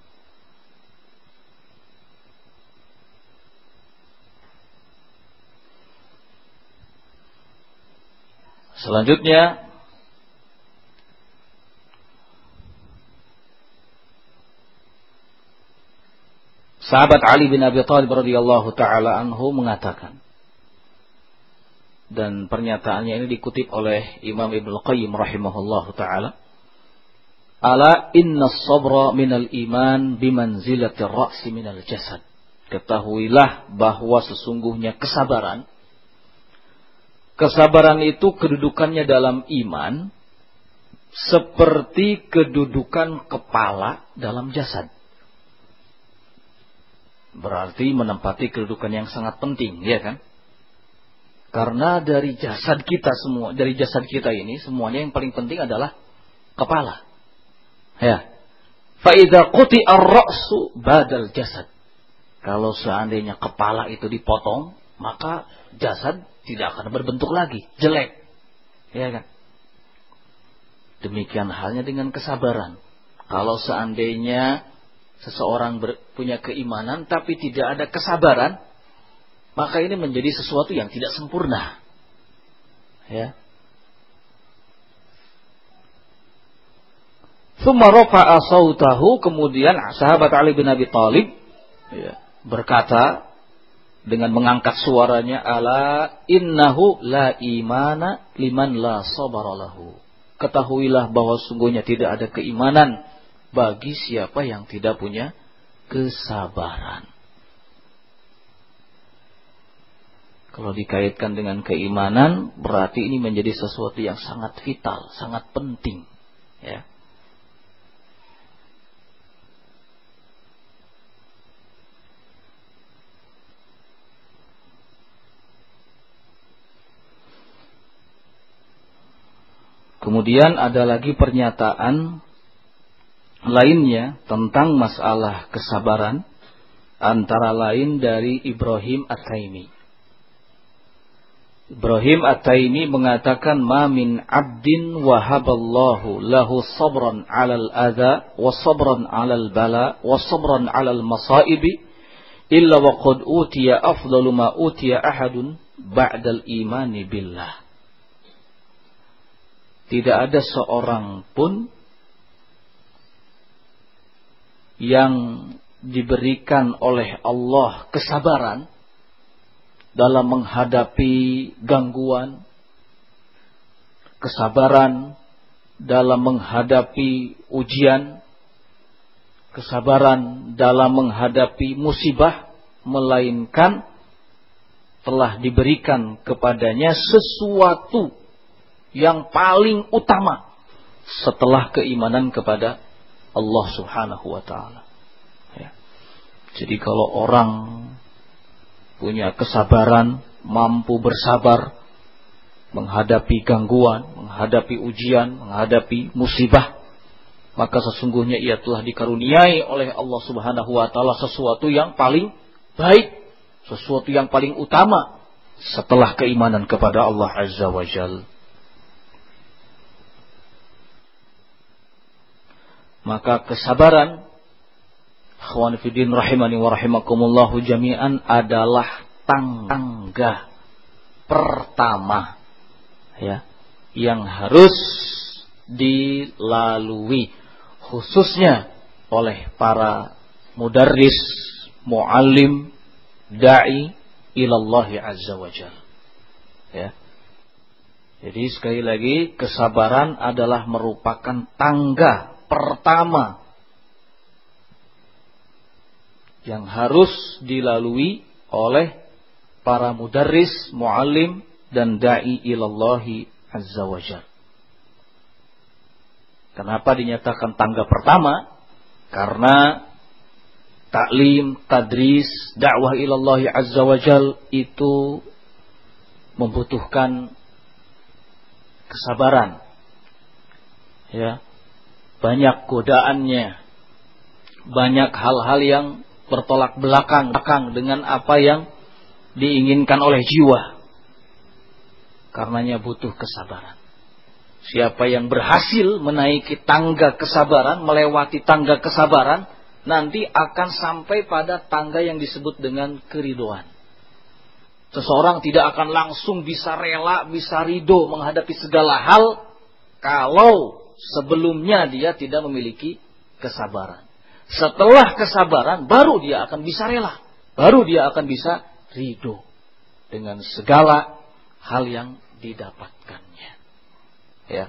Selanjutnya sahabat Ali bin Abi Thalib radhiyallahu taala anhu mengatakan, dan pernyataannya ini dikutip oleh Imam Ibnu Qayyim rahimahullahu taala, ala inna as-sabra minal iman bimanzilatir ra'si minal jasad. Ketahuilah bahwa sesungguhnya kesabaran Kesabaran itu kedudukannya dalam iman seperti kedudukan kepala dalam jasad. Berarti menempati kedudukan yang sangat penting, ya kan? Karena dari jasad kita semua, dari jasad kita ini semuanya yang paling penting adalah kepala. Ya. Fa idza quti'a ar-ra'su badal jasad. Kalau seandainya kepala itu dipotong, maka jasad tidak akan berbentuk lagi, jelek. Ya kan? Demikian halnya dengan kesabaran. Kalau seandainya seseorang ber, punya keimanan tapi tidak ada kesabaran, maka ini menjadi sesuatu yang tidak sempurna. Ya. Tsumma rafa'a sautahu, kemudian sahabat Ali bin Abi Thalib, ya, berkata dengan mengangkat suaranya, ala innahu la imana liman la sabara lahu. Ketahuilah bahwa sungguhnya tidak ada keimanan bagi siapa yang tidak punya kesabaran. Kalau dikaitkan dengan keimanan, berarti ini menjadi sesuatu yang sangat vital, sangat penting. Ya. Kemudian ada lagi pernyataan lainnya tentang masalah kesabaran, antara lain dari Ibrahim At-Taimi. Ibrahim At-Taimi mengatakan, "Ma min 'abdin wahaballahu lahu sabran 'alal adha wa sabran 'alal bala wa sabran 'alal masaibi illa wa qad utiya afdalu ma utiya ahadun ba'dal imani billah." Tidak ada seorang pun yang diberikan oleh Allah kesabaran dalam menghadapi gangguan, kesabaran dalam menghadapi ujian, kesabaran dalam menghadapi musibah, melainkan telah diberikan kepadanya sesuatu yang paling utama setelah keimanan kepada Allah Subhanahu wa ta'ala. Ya. Jadi kalau orang punya kesabaran, mampu bersabar menghadapi gangguan, menghadapi ujian, menghadapi musibah, maka sesungguhnya ia telah dikaruniai oleh Allah Subhanahu wa ta'ala sesuatu yang paling baik, sesuatu yang paling utama setelah keimanan kepada Allah Azza wa Jalla. Maka kesabaran, akhwan fiddin rahimani wa rahimakumullahu jami'an, adalah tangga pertama ya yang harus dilalui khususnya oleh para mudarris, muallim, dai ilallahi azza wajalla. Ya. Jadi sekali lagi, kesabaran adalah merupakan tangga pertama yang harus dilalui oleh para mudarris, muallim, dan da'i ilallahi azza wajalla. Kenapa dinyatakan tangga pertama? Karena taklim, tadris, dakwah ilallahi azza wajalla itu membutuhkan kesabaran. Ya. Banyak godaannya, banyak hal-hal yang bertolak belakang dengan apa yang diinginkan oleh jiwa. Karenanya butuh kesabaran. Siapa yang berhasil menaiki tangga kesabaran, melewati tangga kesabaran, nanti akan sampai pada tangga yang disebut dengan keridhaan. Seseorang tidak akan langsung bisa rela, bisa ridho menghadapi segala hal kalau sebelumnya dia tidak memiliki kesabaran. Setelah kesabaran, baru dia akan bisa rela. Baru dia akan bisa ridho dengan segala hal yang didapatkannya. Ya.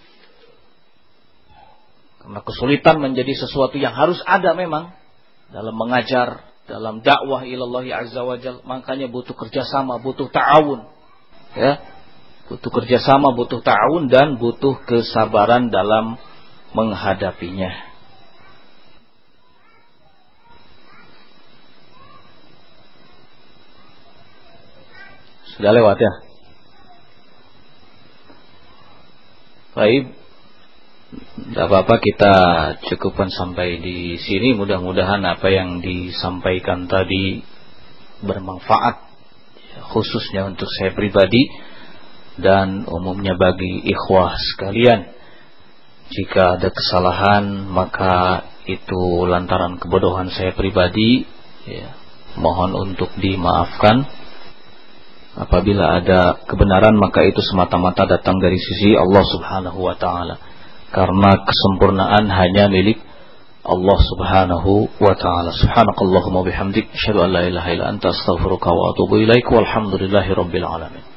Karena kesulitan menjadi sesuatu yang harus ada memang dalam mengajar, dalam dakwah ilallahi azza wajal. Makanya butuh kerjasama, butuh ta'awun. Ya. Butuh kerjasama, butuh ta'awun, dan butuh kesabaran dalam menghadapinya. Sudah lewat ya? Baik. Tidak apa-apa, kita cukupkan sampai di sini. Mudah-mudahan apa yang disampaikan tadi bermanfaat, khususnya untuk saya pribadi dan umumnya bagi ikhwah sekalian. Jika ada kesalahan, maka itu lantaran kebodohan saya pribadi, ya, mohon untuk dimaafkan. Apabila ada kebenaran, maka itu semata-mata datang dari sisi Allah Subhanahu wa ta'ala, karena kesempurnaan hanya milik Allah Subhanahu wa ta'ala. Subhanakallahumma bihamdik, asyhadu an la ilaha illa anta, astaghfiruka wa atubu ilaik, walhamdulillahi rabbil alamin.